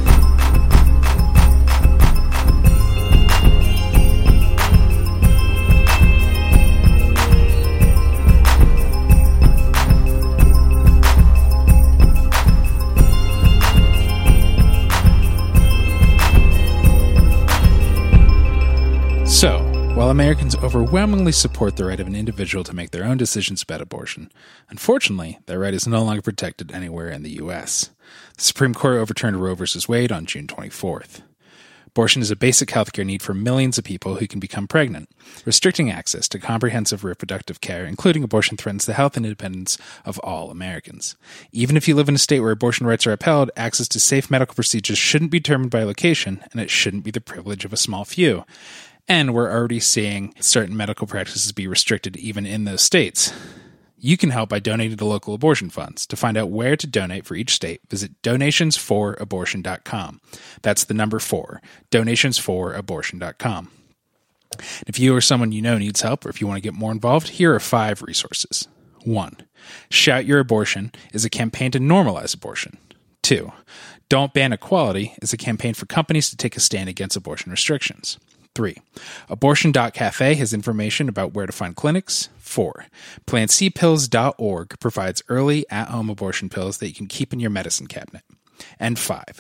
So, while Americans overwhelmingly support the right of an individual to make their own decisions about abortion, unfortunately, that right is no longer protected anywhere in the U.S. The Supreme Court overturned Roe v. Wade on June 24th. Abortion is a basic healthcare need for millions of people who can become pregnant. Restricting access to comprehensive reproductive care, including abortion, threatens the health and independence of all Americans. Even if you live in a state where abortion rights are upheld, access to safe medical procedures shouldn't be determined by location, and it shouldn't be the privilege of a small few. And we're already seeing certain medical practices be restricted even in those states. You can help by donating to local abortion funds. To find out where to donate for each state, visit donationsforabortion.com. That's the number 4, donationsforabortion.com. If you or someone you know needs help, or if you want to get more involved, here are 5 resources. 1. Shout Your Abortion is a campaign to normalize abortion. 2. Don't Ban Equality is a campaign for companies to take a stand against abortion restrictions. 3. Abortion.cafe has information about where to find clinics. 4. PlantCpills.org provides early at-home abortion pills that you can keep in your medicine cabinet. And 5.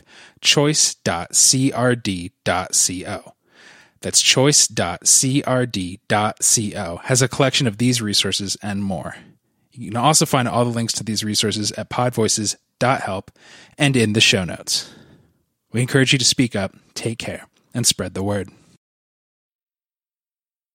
Choice.crd.co. That's choice.crd.co has a collection of these resources and more. You can also find all the links to these resources at podvoices.help and in the show notes. We encourage you to speak up, take care, and spread the word.